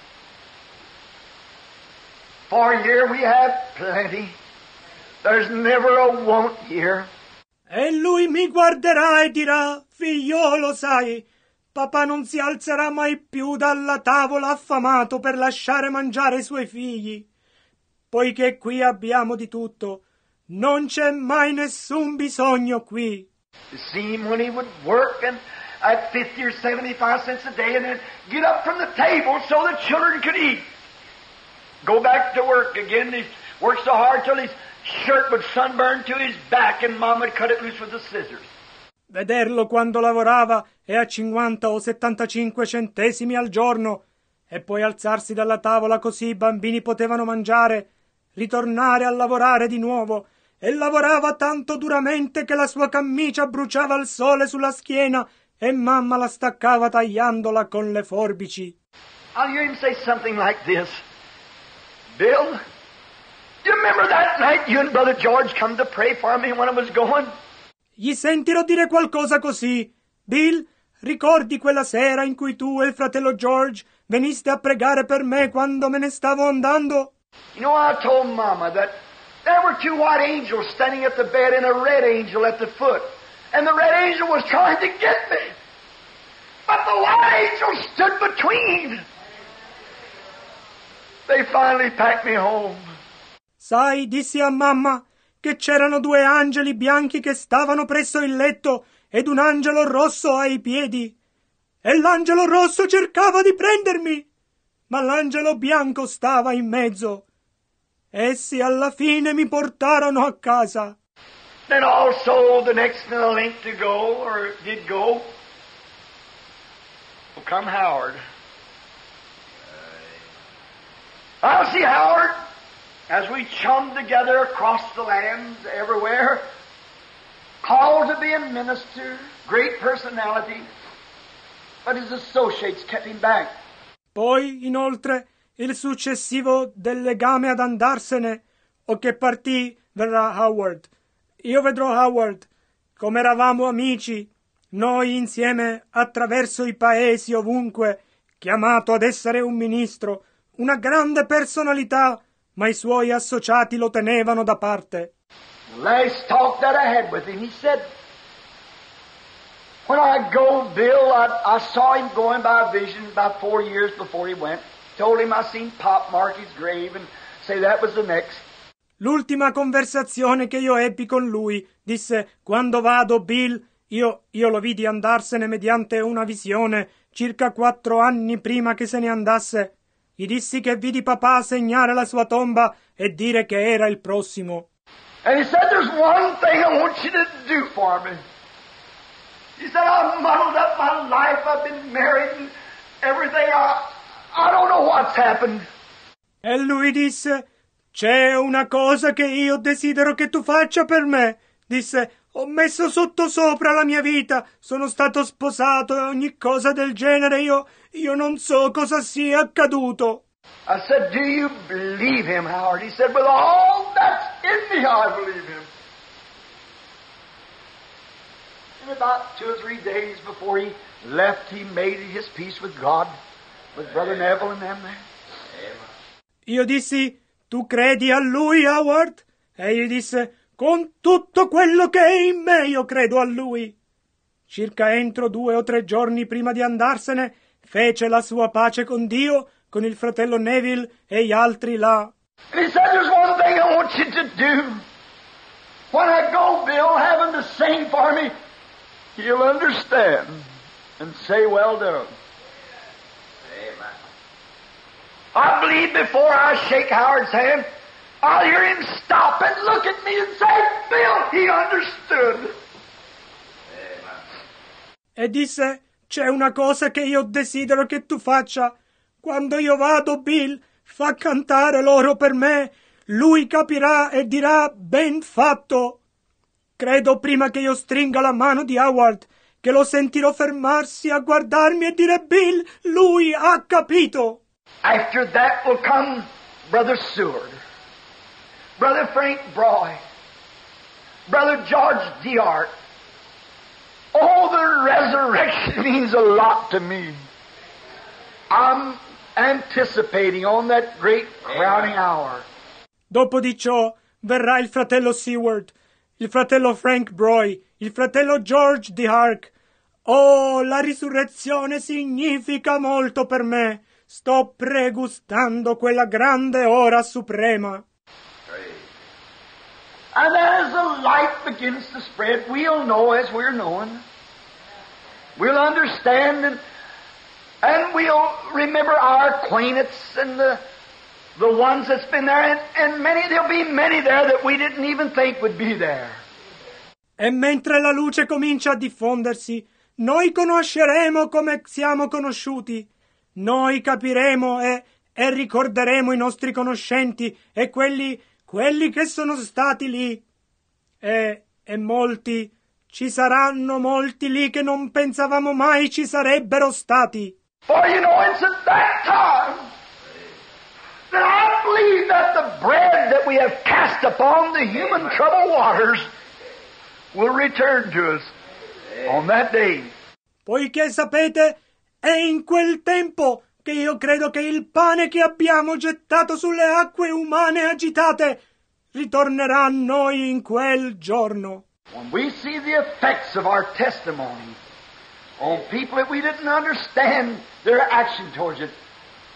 Speaker 3: For here we have plenty. There's never a want here.
Speaker 1: E lui mi guarderà e dirà, figliolo, sai, papà non si alzerà mai più dalla tavola affamato per lasciare mangiare i suoi figli. Poiché qui abbiamo di tutto, non c'è mai nessun bisogno qui.
Speaker 3: You see him when he would work and at 50 or 75 cents a day and then get up from the table so the children could eat. Go back to work again. He worked so hard till his shirt would sunburn to his back and Mom would cut it loose with the scissors.
Speaker 1: Vederlo quando lavorava e a 50 o 75 centesimi al giorno e poi alzarsi dalla tavola così i bambini potevano mangiare, ritornare a lavorare di nuovo, e lavorava tanto duramente che la sua camicia bruciava al sole sulla schiena e mamma la staccava tagliandola con le forbici.
Speaker 3: I'll hear him say something like this. Bill, you remember that night you and Brother George come to pray for me when I was going?
Speaker 1: Gli sentirò dire qualcosa così. Bill, ricordi quella sera in cui tu e il fratello George veniste a pregare per me quando me ne stavo andando?
Speaker 3: You know, I told Mama that there were two white angels standing at the bed and a red angel at the foot. And the red angel was trying to get me. But the white angel stood between. They they finally packed me home.
Speaker 1: Sai, dissi a mamma che c'erano 2 angeli bianchi che stavano presso il letto ed un angelo rosso ai piedi. E l'angelo rosso cercava di prendermi, ma l'angelo bianco stava in mezzo. Essi alla fine mi portarono a casa.
Speaker 3: Then also the next in the link to go, or did go, will come Howard. I'll see Howard as we chummed together across the lands everywhere, called to be a minister, great personality, but his associates kept him back.
Speaker 1: Poi, inoltre, il successivo del legame ad andarsene, o che partì, verrà Howard. Io vedrò Howard, come eravamo amici, noi insieme attraverso i paesi ovunque, chiamato ad essere un ministro, una grande personalità, ma i suoi associati lo tenevano da parte.
Speaker 3: The last talk that I had with him, he said, when I go, Bill, I saw him going by vision about 4 years before he went. Told him I seen Pop mark his grave and say that was the next.
Speaker 1: L'ultima conversazione che io ebbi con lui, disse, quando vado, Bill, io lo vidi andarsene mediante una visione circa 4 anni prima che se ne andasse. Gli dissi che vidi papà segnare la sua tomba e dire che era il prossimo.
Speaker 3: And he said, there's one thing I want you to do for me. He said, I've muddled up my life, I've been married and everything, I don't know what's happened.
Speaker 1: E lui disse, c'è una cosa che io desidero che tu faccia per me. Disse, ho messo sottosopra la mia vita, sono stato sposato e ogni cosa del genere, io non so cosa sia accaduto.
Speaker 3: I said, do you believe him, Howard? He said, with all that's in me, I believe him. And about 2 or 3 days before he left, he made his peace with God, with Brother Neville and them there.
Speaker 1: Io dissi, tu credi a lui, Howard? E egli disse, con tutto quello che è in me io credo a lui. Circa entro 2 o 3 giorni prima di andarsene, fece la sua pace con Dio, con il fratello Neville e gli altri là.
Speaker 3: And he said, there's one thing I want you to do. When I go, Bill, have him to sing for me. He'll understand and say, well done. Amen. I believe before I shake Howard's hand, I'll hear him stop and look at me and say, Bill, he understood. Amen.
Speaker 1: E disse, c'è una cosa che io desidero che tu faccia. Quando io vado, Bill, fa cantare loro per me. Lui capirà e dirà, ben fatto. Credo prima che io stringa la mano di Howard, che lo sentirò fermarsi a guardarmi e dire, Bill, lui ha capito.
Speaker 3: After that will come Brother Seward, Brother Frank Broy, Brother George Diart. Oh, the resurrection means a lot to me. I'm anticipating on that great crowning hour.
Speaker 1: Dopo di ciò verrà il fratello Seward, il fratello Frank Broy, il fratello George DeHark. Oh, la risurrezione significa molto per me. Sto pregustando quella grande ora suprema.
Speaker 3: And as the light begins to spread, we'll know as we're knowing. We'll understand and we'll remember our acquaintance and the ones that's been there, and there'll be many there that we didn't even think would be there.
Speaker 1: E mentre la luce comincia a diffondersi, noi conosceremo come siamo conosciuti. Noi capiremo e ricorderemo i nostri conoscenti e quelli che sono stati lì. E molti, ci saranno molti lì che non pensavamo mai ci sarebbero stati.
Speaker 3: For you know, it's at that time that I believe that the bread that we have cast upon the human troubled waters will return to us on that day.
Speaker 1: Poiché sapete, è in quel tempo che io credo che il pane che abbiamo gettato sulle acque umane agitate ritornerà a noi in quel giorno.
Speaker 3: When we see the effects of our testimony on people that we didn't understand their action towards it,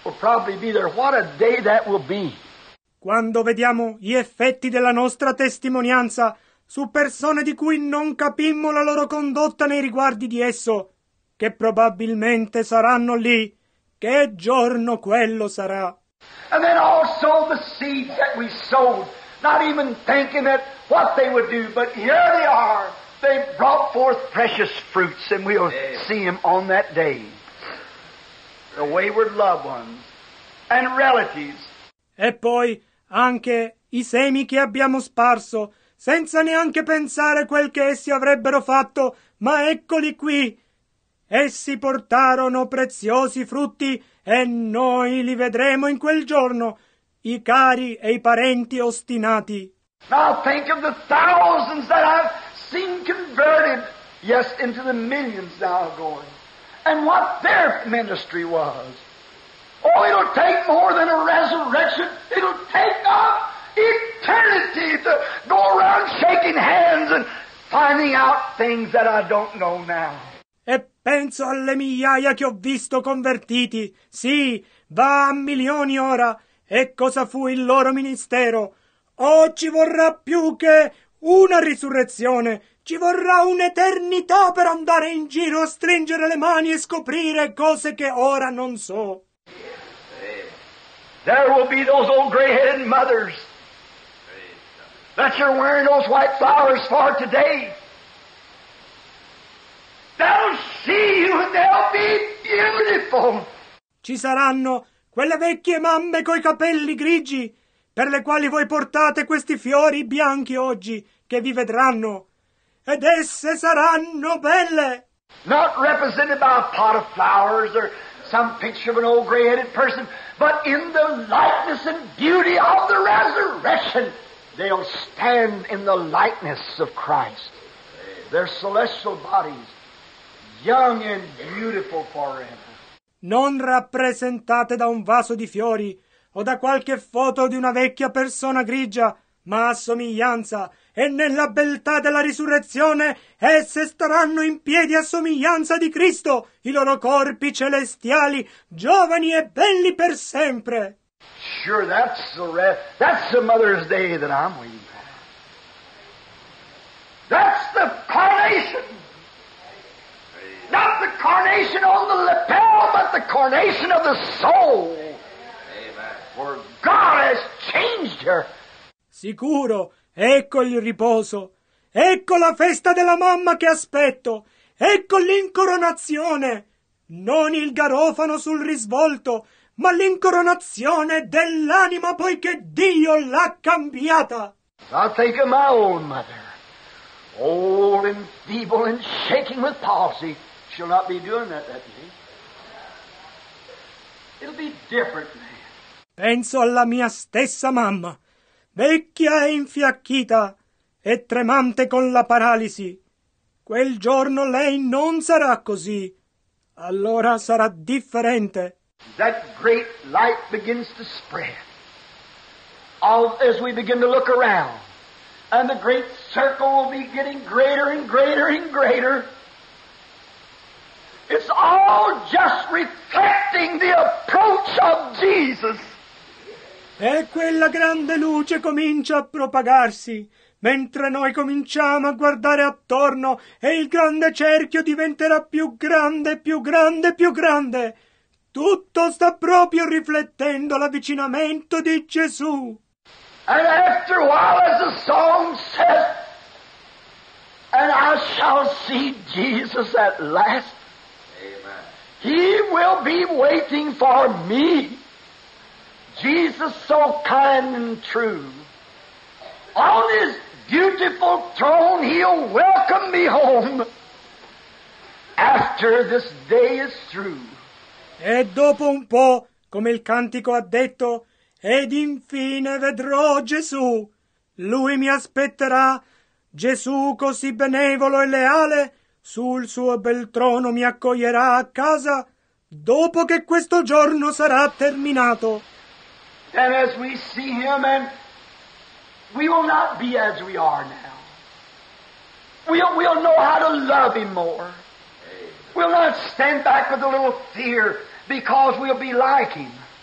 Speaker 3: will probably be there. What a day that will be.
Speaker 1: Quando vediamo gli effetti della nostra testimonianza su persone di cui non capimmo la loro condotta nei riguardi di esso, che probabilmente saranno lì, che giorno quello sarà.
Speaker 3: And then also the seeds that we sowed, not even thinking that what they would do, but here they are. They brought forth precious fruits, and we'll see them on that day. The wayward loved ones and relatives.
Speaker 1: E poi anche i semi che abbiamo sparso, senza neanche pensare quel che essi avrebbero fatto, ma eccoli qui. Essi portarono preziosi frutti e noi li vedremo in quel giorno, i cari e i parenti ostinati.
Speaker 3: Now think of the thousands that I've seen converted, yes, into the millions now going, and what their ministry was. Oh, it'll take more than a resurrection. It'll take up eternity to go around shaking hands and finding out things that I don't know now.
Speaker 1: E penso alle migliaia che ho visto convertiti. Sì, va a milioni ora. E cosa fu il loro ministero? Oh, ci vorrà più che una risurrezione. Ci vorrà un'eternità per andare in giro a stringere le mani e scoprire cose che ora non so.
Speaker 3: There will be those old gray-headed mothers that you're wearing those white flowers for today. They'll see you and they'll be beautiful.
Speaker 1: Ci saranno quelle vecchie mamme coi capelli grigi, per le quali voi portate questi fiori bianchi oggi, che vi vedranno, ed esse saranno belle.
Speaker 3: Not represented by a pot of flowers or some picture of an old gray-headed person, but in the likeness and beauty of the resurrection. They'll stand in the likeness of Christ. Their celestial bodies, young and beautiful forever.
Speaker 1: Non rappresentate da un vaso di fiori o da qualche foto di una vecchia persona grigia, ma a somiglianza e nella beltà della risurrezione esse staranno in piedi a somiglianza di Cristo, i loro corpi celestiali, giovani e belli per sempre.
Speaker 3: Sure, that's the Mother's Day that I'm waiting for. That's the coronation. Not the coronation on the lapel, but the coronation of the soul. Amen. Where God has changed her.
Speaker 1: Sicuro, ecco il riposo. Ecco la festa della mamma che aspetto. Ecco l'incoronazione. Non il garofano sul risvolto, ma l'incoronazione dell'anima poiché Dio l'ha cambiata.
Speaker 3: I think of my own mother, old and feeble and shaking with palsy. She'll not be doing that day. It'll be different, man.
Speaker 1: Penso alla mia stessa mamma, vecchia e infiacchita e tremante con la paralisi. Quel giorno lei non sarà così. Allora sarà differente.
Speaker 3: That great light begins to spread. As we begin to look around, and the great circle will be getting greater and greater and greater. It's all just reflecting the approach of Jesus.
Speaker 1: E quella grande luce comincia a propagarsi, mentre noi cominciamo a guardare attorno e il grande cerchio diventerà più grande, più grande, più grande. Tutto sta proprio riflettendo l'avvicinamento di Gesù.
Speaker 3: And after a while, as the song says, and I shall see Jesus at last. Amen. He will be waiting for me. Jesus so kind and true. On His beautiful throne, He'll welcome me home after this day is through.
Speaker 1: E dopo un po', come il cantico ha detto, ed infine vedrò Gesù. Lui mi aspetterà, Gesù così benevolo e leale, sul suo bel trono mi accoglierà a casa, dopo che questo giorno sarà terminato.
Speaker 3: And as we see Him, and we will not be as we are now. We'll know how to love Him more. We'll not stand back with a little fear because we'll be like Him.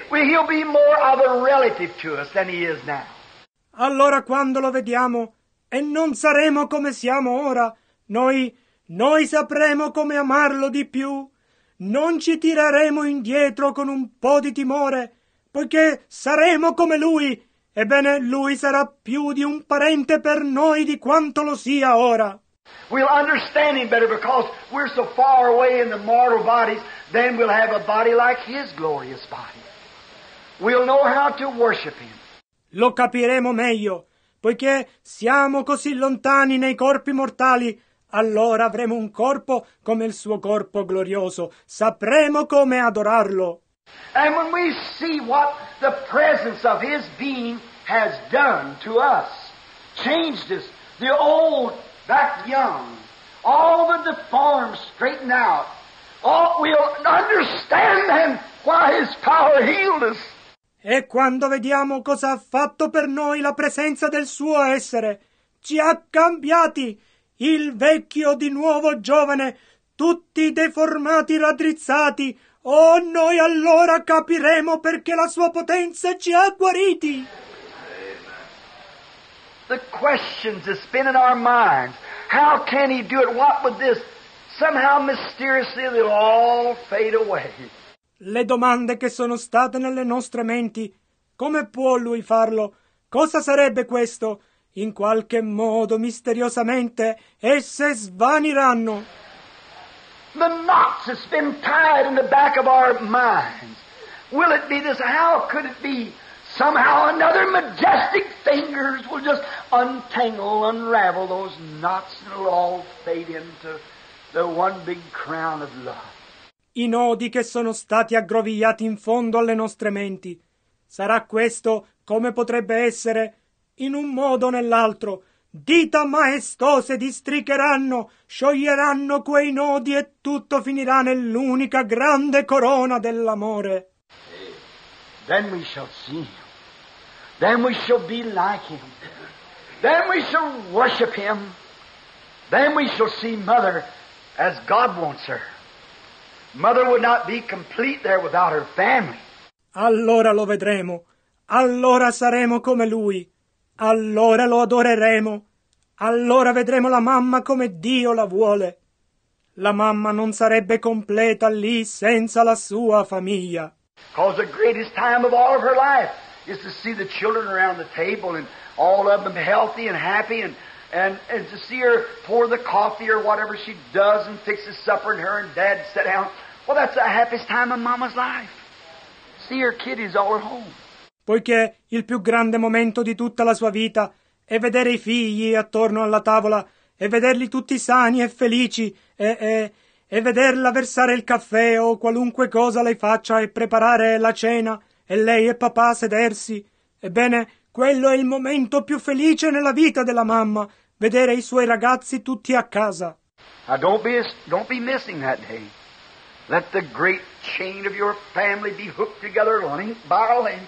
Speaker 3: he'll be more of a relative to us than he is now.
Speaker 1: Allora quando lo vediamo, e non saremo come siamo ora, noi sapremo come amarlo di più, non ci tireremo indietro con un po' di timore, poiché saremo come lui. Ebbene, lui sarà più di un parente per noi di quanto lo sia ora.
Speaker 3: We'll understand him better because we're so far away in the mortal bodies, then we'll have a body like his glorious body. We'll know how to worship him.
Speaker 1: Lo capiremo meglio, poiché siamo così lontani nei corpi mortali. Allora avremo un corpo come il suo corpo glorioso. Sapremo come adorarlo.
Speaker 3: And when we see what the presence of his being has done to us, changed us, the old back young, all the deformed straightened out, we'll understand then why his power healed us.
Speaker 1: E quando vediamo cosa ha fatto per noi la presenza del suo essere, ci ha cambiati, il vecchio di nuovo giovane, tutti deformati, raddrizzati. Oh, noi allora capiremo perché la sua potenza ci ha guariti.
Speaker 3: The questions that spin in our minds, how can he do it? What would this? Somehow mysteriously they'll all fade away.
Speaker 1: Le domande che sono state nelle nostre menti, come può lui farlo? Cosa sarebbe questo? In qualche modo, misteriosamente, esse svaniranno.
Speaker 3: The knots that's been tied in the back of our minds. Will it be this? How could it be? Somehow another majestic fingers will just untangle, unravel those knots, and it'll all fade into the one big crown of love.
Speaker 1: I nodi che sono stati aggrovigliati in fondo alle nostre menti. Sarà questo come potrebbe essere? In un modo o nell'altro, dita maestose districheranno, scioglieranno quei nodi e tutto finirà nell'unica grande corona dell'amore.
Speaker 3: Then we shall see him. Then we shall be like him. Then we shall worship him. Then we shall see Mother as God wants her. Mother would not be complete there without her family.
Speaker 1: Allora lo vedremo. Allora saremo come lui. Allora lo adoreremo. Allora vedremo la mamma come Dio la vuole. La mamma non sarebbe completa lì senza la sua famiglia.
Speaker 3: Because the greatest time of all of her life is to see the children around the table and all of them healthy and happy and to see her pour the coffee or whatever she does and fixes supper and her and Dad sit down. Well, that's the happiest time of Mama's life. See her kiddies all at home.
Speaker 1: Poiché il più grande momento di tutta la sua vita è vedere i figli attorno alla tavola e vederli tutti sani e felici e vederla versare il caffè o qualunque cosa lei faccia e preparare la cena e lei e papà sedersi. Ebbene, quello è il momento più felice nella vita della mamma, vedere i suoi ragazzi tutti a casa.
Speaker 3: Now don't be missing that day. Let the great chain of your family be hooked together link by a link.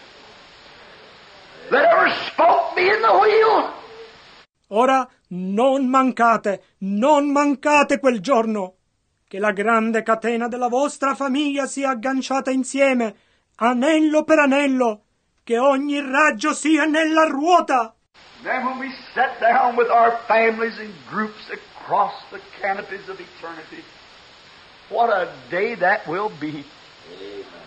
Speaker 3: Let every spoke be in the wheel.
Speaker 1: Ora non mancate quel giorno. Che la grande catena della vostra famiglia sia agganciata insieme, anello per anello, che ogni raggio sia nella ruota.
Speaker 3: Then when we sit down with our families in groups across the canopies of eternity, what a day that will be. Amen.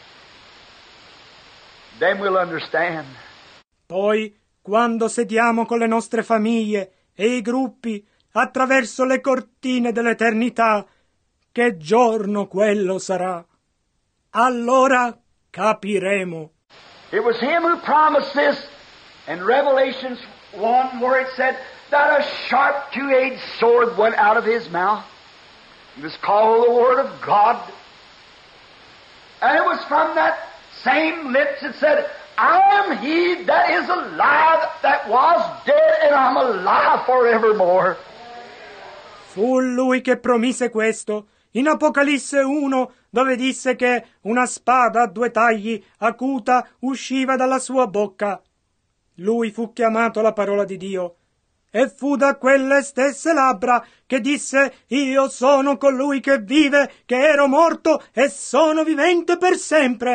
Speaker 3: Then we'll understand.
Speaker 1: Poi, quando sediamo con le nostre famiglie e i gruppi attraverso le cortine dell'eternità, che giorno quello sarà. Allora capiremo.
Speaker 3: It was him who promised this in Revelations 1 where it said that a sharp two-edged sword went out of his mouth. It was called the Word of God. And it was from that same lips it said, I am he that is alive, that was dead, and I'm alive forevermore.
Speaker 1: Fu lui che promise questo in Apocalisse 1, dove disse che una spada a due tagli acuta usciva dalla sua bocca. Lui fu chiamato la parola di Dio, e fu da quelle stesse labbra che disse: Io sono colui che vive, che ero morto e sono vivente per sempre.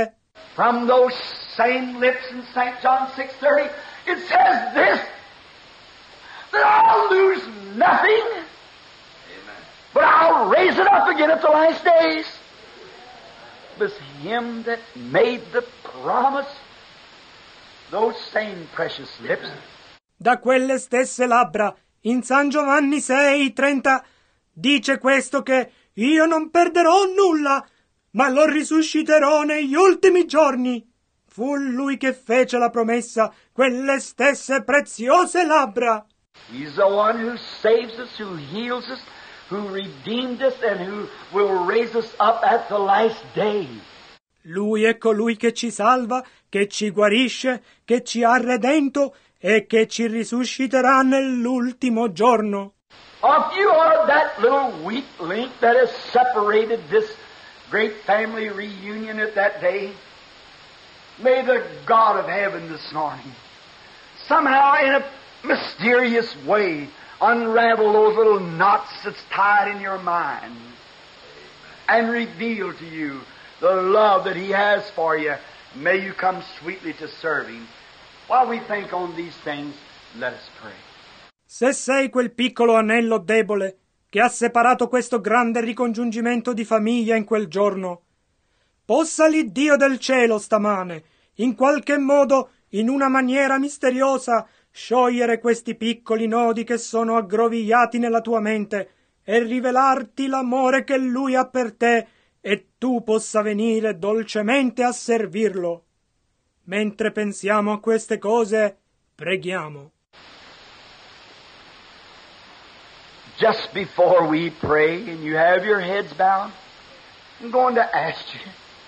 Speaker 3: From those same lips in St. John 6:30, it says this, that I'll lose nothing, but I'll raise it up again at the last days. It was Him that made the promise. Those same precious lips.
Speaker 1: Da quelle stesse labbra, in San Giovanni 6:30, dice questo che io non perderò nulla, ma lo risusciterò negli ultimi giorni. Fu Lui che fece la promessa, quelle stesse preziose labbra.
Speaker 3: He's the one who saves us, who heals us, who redeemed us, and who will raise us up at the last day.
Speaker 1: Lui è colui che ci salva, che ci guarisce, che ci ha redento e che ci risusciterà nell'ultimo giorno.
Speaker 3: If you are that little weak link that has separated this great family reunion at that day, may the God of heaven this morning somehow in a mysterious way unravel those little knots that's tied in your mind and reveal to you the love that He has for you. May you come sweetly to serve Him. While we think on these things, let us pray.
Speaker 1: Se sei quel piccolo anello debole che ha separato questo grande ricongiungimento di famiglia in quel giorno, possa l'Iddio del cielo stamane, in qualche modo, in una maniera misteriosa, sciogliere questi piccoli nodi che sono aggrovigliati nella tua mente e rivelarti l'amore che Lui ha per te e tu possa venire dolcemente a servirlo. Mentre pensiamo a queste cose, preghiamo.
Speaker 3: Just before we pray and you have your heads bowed, I'm going to ask you,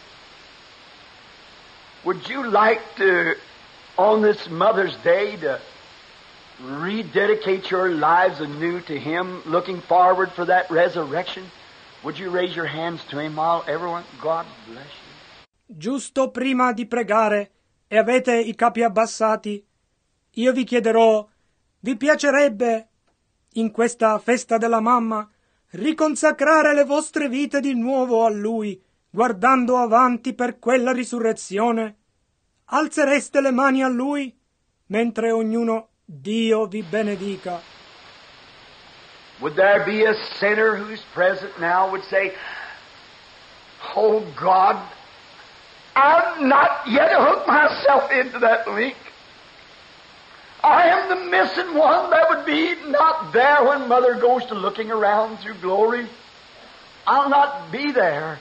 Speaker 3: would you like to, on this Mother's Day, to rededicate your lives anew to Him, looking forward for that resurrection? Would you raise your hands to Him all, everyone? God bless you.
Speaker 1: Giusto prima di pregare e avete i capi abbassati, io vi chiederò, vi piacerebbe, in questa festa della mamma, riconsacrare le vostre vite di nuovo a Lui, guardando avanti per quella risurrezione? Alzereste le mani a Lui, mentre ognuno Dio vi benedica.
Speaker 3: Would there be a sinner who's present now would say, oh God, I've not yet hooked myself into that link. I am the missing one that would be not there when Mother goes to looking around through glory. I'll not be there.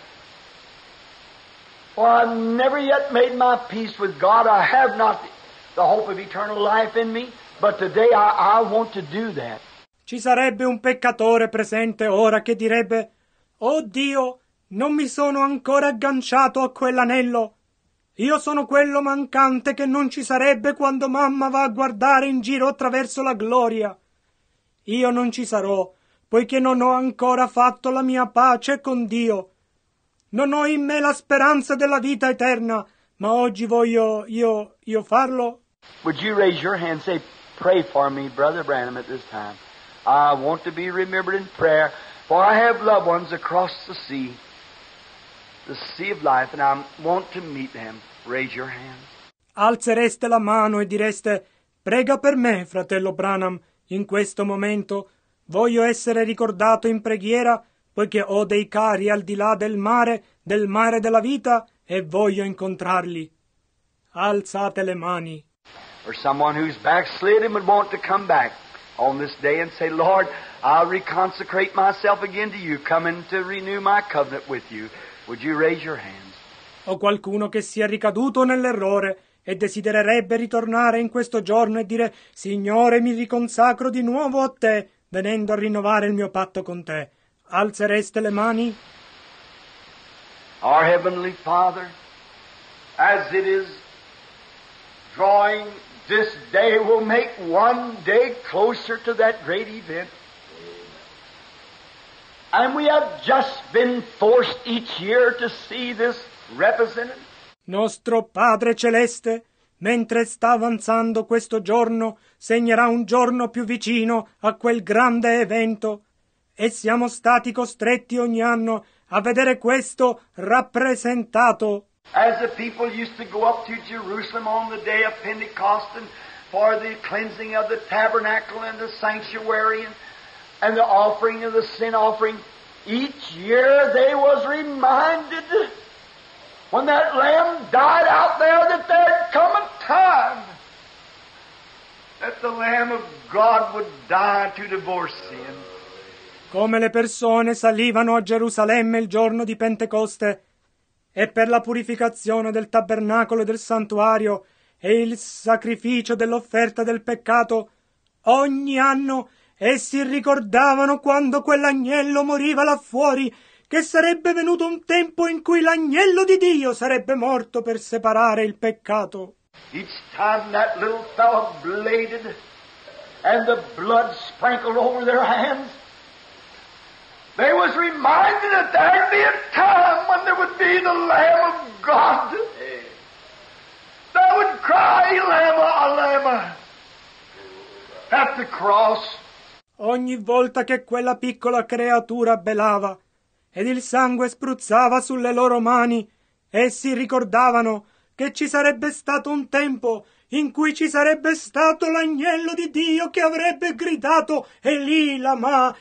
Speaker 3: For I've never yet made my peace with God. I have not the hope of eternal life in me, but today I want to do that.
Speaker 1: Ci sarebbe un peccatore presente ora che direbbe, «Oh Dio, non mi sono ancora agganciato a quell'anello. Io sono quello mancante che non ci sarebbe quando mamma va a guardare in giro attraverso la gloria. Io non ci sarò, poiché non ho ancora fatto la mia pace con Dio. Non ho in me la speranza della vita eterna, ma oggi voglio io farlo».
Speaker 3: Would you raise your hand and say, pray for me, Brother Branham, at this time. I want to be remembered in prayer, for I have loved ones across the sea of life, and I want to meet them. Raise your hand.
Speaker 1: Alzereste la mano e direste, prega per me, fratello Branham, in questo momento. Voglio essere ricordato in preghiera, poiché ho dei cari al di là del mare della vita, e voglio incontrarli. Alzate le mani.
Speaker 3: Or someone who's backslid and would want to come back on this day and say, Lord, I'll reconsecrate myself again to you, coming to renew my covenant with you. Would you raise your hands?
Speaker 1: O qualcuno che sia ricaduto nell'errore e desidererebbe ritornare in questo giorno e dire, Signore, mi riconsacro di nuovo a te, venendo a rinnovare il mio patto con te. Alzereste le mani?
Speaker 3: Our Heavenly Father, as it is drawing, this day will make one day closer to that great event. And we have just been forced each year to see this represented.
Speaker 1: Nostro Padre Celeste, mentre sta avanzando questo giorno, segnerà un giorno più vicino a quel grande evento, e siamo stati costretti ogni anno a vedere questo rappresentato.
Speaker 3: As the people used to go up to Jerusalem on the day of Pentecost and for the cleansing of the tabernacle and the sanctuary and the offering of the sin offering, each year they was reminded when that lamb died out there that there'd come a time that the Lamb of God would die to divorce sin.
Speaker 1: Come le persone salivano a Gerusalemme il giorno di Pentecoste e per la purificazione del tabernacolo e del santuario e il sacrificio dell'offerta del peccato, ogni anno essi ricordavano quando quell'agnello moriva là fuori, che sarebbe venuto un tempo in cui l'agnello di Dio sarebbe morto per separare il peccato.
Speaker 3: Each time that little fellow bladed and the blood sprinkled over their hands, they was reminded that there'd be a time when there would be the Lamb of God that would cry, Elama, Elama, at the cross.
Speaker 1: Ogni volta che quella piccola creatura belava ed il sangue spruzzava sulle loro mani, essi ricordavano che ci sarebbe stato un tempo in cui ci sarebbe stato l'agnello di Dio che avrebbe gridato Eli lama,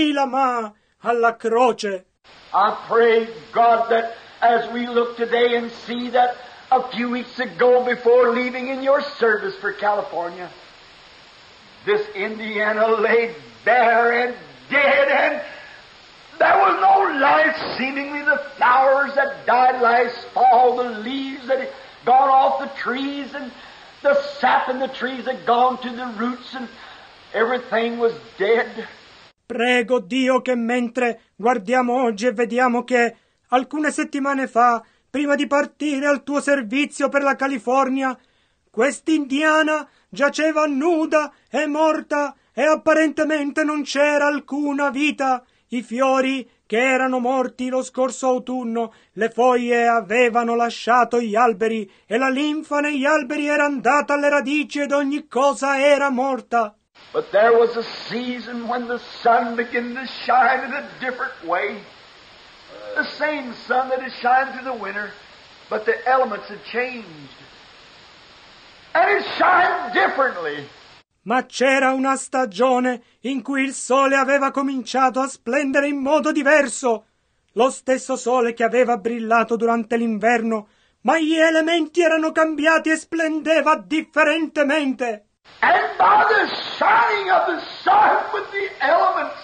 Speaker 1: alla croce.
Speaker 3: I pray, God, that as we look today and see that a few weeks ago before leaving in your service for California, this Indiana lay bare and dead and there was no life, seemingly the flowers that died last fall, the leaves that had gone off the trees, and the sap in the trees had gone to the roots, and everything was dead.
Speaker 1: Prego Dio che mentre guardiamo oggi e vediamo che alcune settimane fa, prima di partire al tuo servizio per la California, quest'indiana giaceva nuda e morta e apparentemente non c'era alcuna vita. I fiori che erano morti lo scorso autunno, le foglie avevano lasciato gli alberi e la linfa negli alberi era andata alle radici ed ogni cosa era morta.
Speaker 3: But there was a season when the sun began to shine in a different way. The same sun that had shined through the winter, but the elements had changed. And it shined differently.
Speaker 1: Ma c'era una stagione in cui il sole aveva cominciato a splendere in modo diverso, lo stesso sole che aveva brillato durante l'inverno, ma gli elementi erano cambiati e splendeva differentemente.
Speaker 3: And by the shining of the sun with the elements,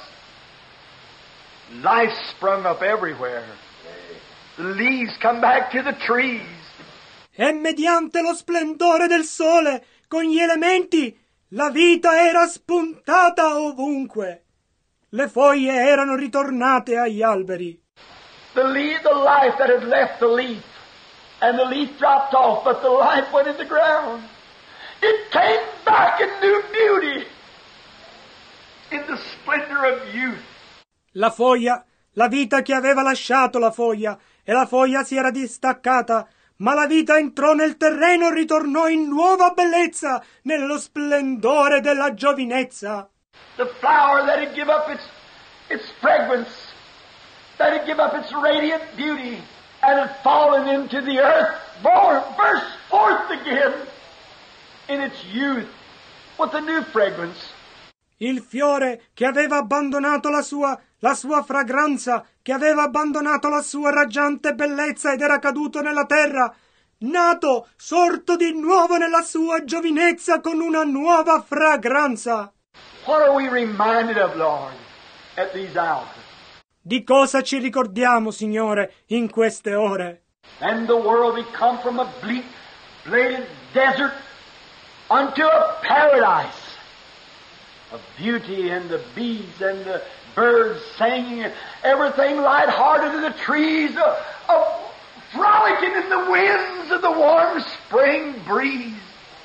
Speaker 3: life sprung up everywhere. The leaves come back to the trees.
Speaker 1: E mediante lo splendore del sole, con gli elementi, la vita era spuntata ovunque. Le foglie erano ritornate agli alberi.
Speaker 3: The life that had left the leaf, and the leaf dropped off, but the life went in the ground. It came back in new beauty, in the splendor of youth.
Speaker 1: La foglia, la vita che aveva lasciato la foglia, e la foglia si era distaccata, ma la vita entrò nel terreno e ritornò in nuova bellezza, nello splendore della giovinezza.
Speaker 3: The flower that had given up its fragrance, that had given up its radiant beauty, and had fallen into the earth, burst forth again in its youth with a new fragrance.
Speaker 1: Il fiore che aveva abbandonato la sua fragranza, che aveva abbandonato la sua raggiante bellezza ed era caduto nella terra, nato, sorto di nuovo nella sua giovinezza con una nuova fragranza.
Speaker 3: What are we reminded of, Lord, at these hours?
Speaker 1: Di cosa ci ricordiamo, Signore, in queste ore?
Speaker 3: And the world become from a bleak, bladed desert unto a paradise of beauty, and the bees and the birds singing, and everything light-hearted, and the trees frolicking in the winds of the warm spring breeze.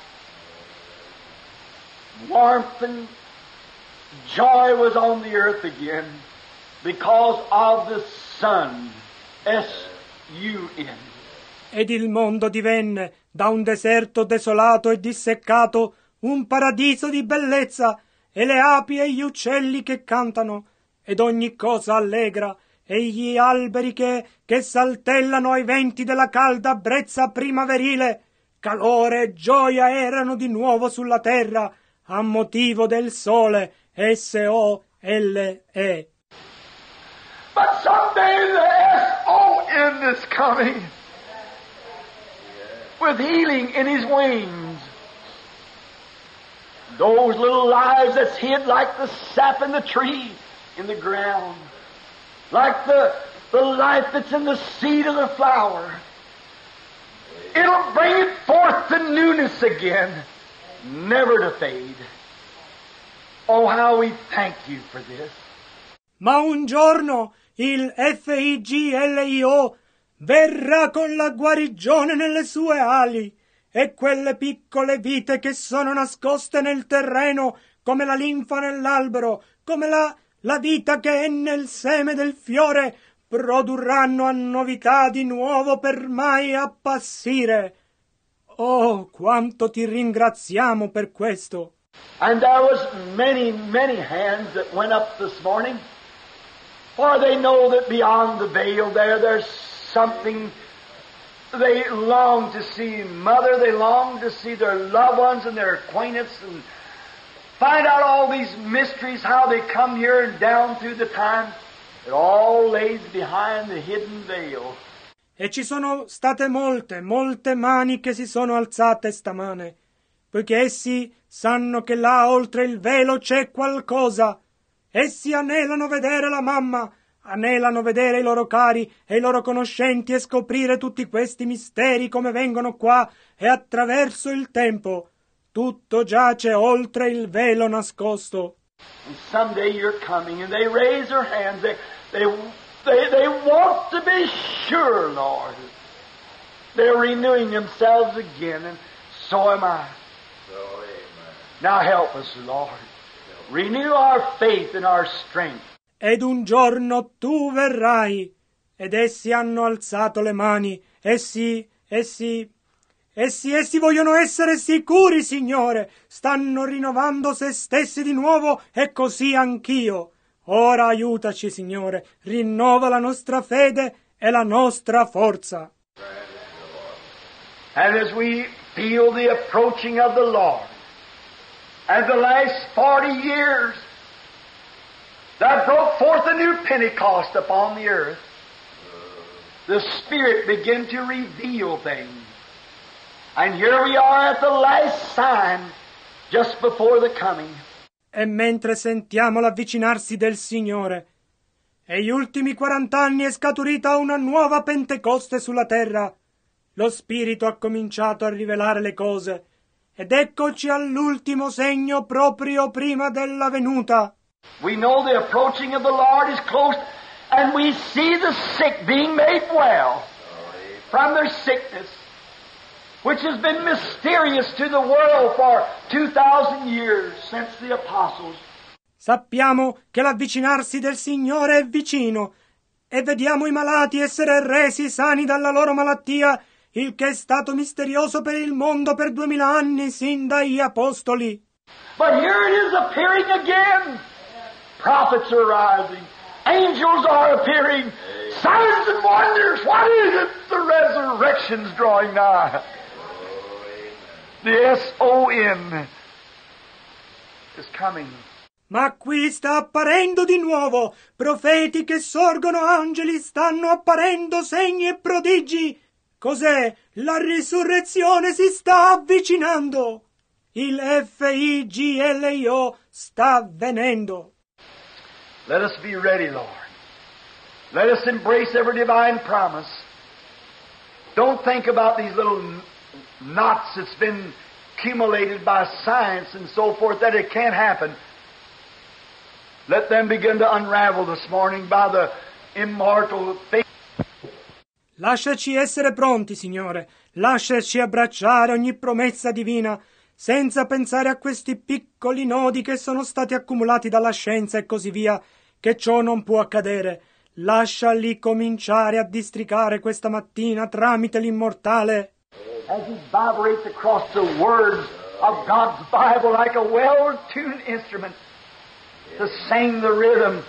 Speaker 3: Warmth and joy was on the earth again because of the sun, S-U-N.
Speaker 1: Ed il mondo divenne, da un deserto desolato e disseccato, un paradiso di bellezza, e le api e gli uccelli che cantano, ed ogni cosa allegra,
Speaker 4: e gli alberi che saltellano ai venti della calda brezza primaverile, calore e gioia erano di nuovo sulla terra a motivo del sole S-O-L-E.
Speaker 3: But someday the S-O-N is coming with healing in his wings. Those little lives that's hid like the sap in the tree, in the ground, like the life that's in the seed of the flower. It'll bring it forth to newness again, never to fade. Oh, how we thank you for this.
Speaker 4: Ma un giorno il FIGLIO verrà con la guarigione nelle sue ali, e quelle piccole vite che sono nascoste nel terreno, come la linfa nell'albero, come la vita che è nel seme del fiore, produrranno a novità di nuovo per mai appassire. Oh, quanto ti ringraziamo per questo!
Speaker 3: And there was many, many hands that went up this morning, for they know that beyond the veil there's something they long to see. Mother, they long to see their loved ones and their acquaintance and find out all these mysteries, how they come here and down through the time. It all lays behind the hidden veil.
Speaker 4: E ci sono state molte mani che si sono alzate stamane, poiché essi sanno che là oltre il velo c'è qualcosa. Essi anelano vedere la mamma, anelano vedere i loro cari e i loro conoscenti e scoprire tutti questi misteri come vengono qua e attraverso il tempo. Tutto giace oltre il velo nascosto.
Speaker 3: And someday you're coming, and they raise their hands. They want to be sure, Lord. They're renewing themselves again, and so am I. Now help us, Lord. Renew our faith and our strength.
Speaker 4: Ed un giorno tu verrai, ed essi hanno alzato le mani. Essi vogliono essere sicuri, Signore. Stanno rinnovando se stessi di nuovo, e così anch'io. Ora aiutaci, Signore. Rinnova la nostra fede e la nostra forza.
Speaker 3: And as we feel the approaching of the Lord, and the last 40 years that broke forth a new Pentecost upon the earth, the Spirit began to reveal things. And here we are at the last sign, just before the coming.
Speaker 4: E mentre sentiamo l'avvicinarsi del Signore, e gli ultimi 40 anni è scaturita una nuova Pentecoste sulla terra, lo Spirito ha cominciato a rivelare le cose, ed eccoci all'ultimo segno proprio prima della venuta.
Speaker 3: We know the approaching of the Lord is close, and we see the sick being made well from their sickness, which has been mysterious to the world for 2,000 years since the apostles.
Speaker 4: Sappiamo che l'avvicinarsi del Signore è vicino, e vediamo i malati essere resi sani dalla loro malattia, il che è stato misterioso per il mondo per 2000 anni sin dagli apostoli.
Speaker 3: But here it is appearing again. Prophets are rising. Angels are appearing. Signs and wonders. What is it? The resurrection's drawing nigh. The S-O-N is coming.
Speaker 4: Ma qui sta apparendo di nuovo. Profeti che sorgono, angeli stanno apparendo, segni e prodigi. Cos'è? La risurrezione si sta avvicinando. Il FIGLIO sta avvenendo.
Speaker 3: Let us be ready, Lord. Let us embrace every divine promise. Don't think about these little knots that's been accumulated by science and so forth, that it can't happen. Let them begin to unravel this morning by the immortal faith.
Speaker 4: Lasciaci essere pronti, Signore. Lasciaci abbracciare ogni promessa divina, senza pensare a questi piccoli nodi che sono stati accumulati dalla scienza e così via, che ciò non può accadere. Lasciali cominciare a districare questa mattina tramite l'immortale.
Speaker 3: As he vibrates across the words of God's Bible like a well-tuned instrument to sing the rhythm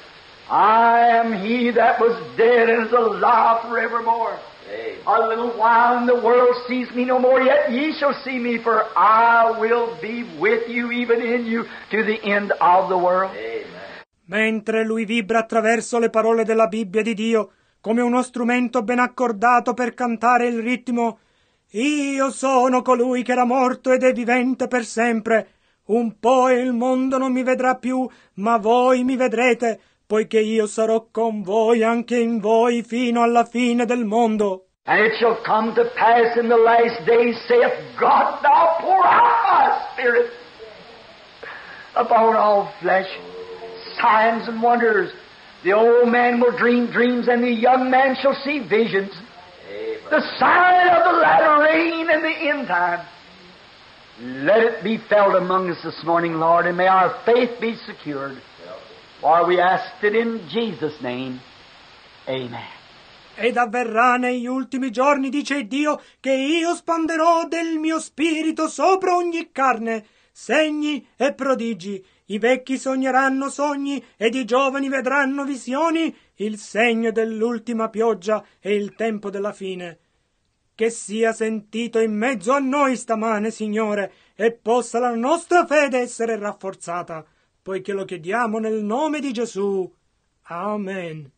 Speaker 3: I am He that was dead and is alive forevermore. A little while and the world sees me no more, yet ye shall see me, for I will be with you, even in you, to the end of the world.
Speaker 4: Mentre lui vibra attraverso le parole della Bibbia di Dio, come uno strumento ben accordato per cantare il ritmo, io sono colui che era morto ed è vivente per sempre. Un po' e il mondo non mi vedrà più, ma voi mi vedrete, poiché io sarò con voi anche in voi fino alla fine del mondo.
Speaker 3: And it shall come to pass in the last days, saith God, I'll pour out my Spirit upon all flesh. Signs and wonders. The old man will dream dreams, and the young man shall see visions. The sign of the latter rain and the end time. Let it be felt among us this morning, Lord, and may our faith be secured. For we ask it in Jesus' name. Amen.
Speaker 4: Ed avverrà negli ultimi giorni, dice Dio, che io spanderò del mio spirito sopra ogni carne, segni e prodigi. I vecchi sogneranno sogni ed i giovani vedranno visioni, il segno dell'ultima pioggia e il tempo della fine. Che sia sentito in mezzo a noi stamane, Signore, e possa la nostra fede essere rafforzata, poiché lo chiediamo nel nome di Gesù. Amen.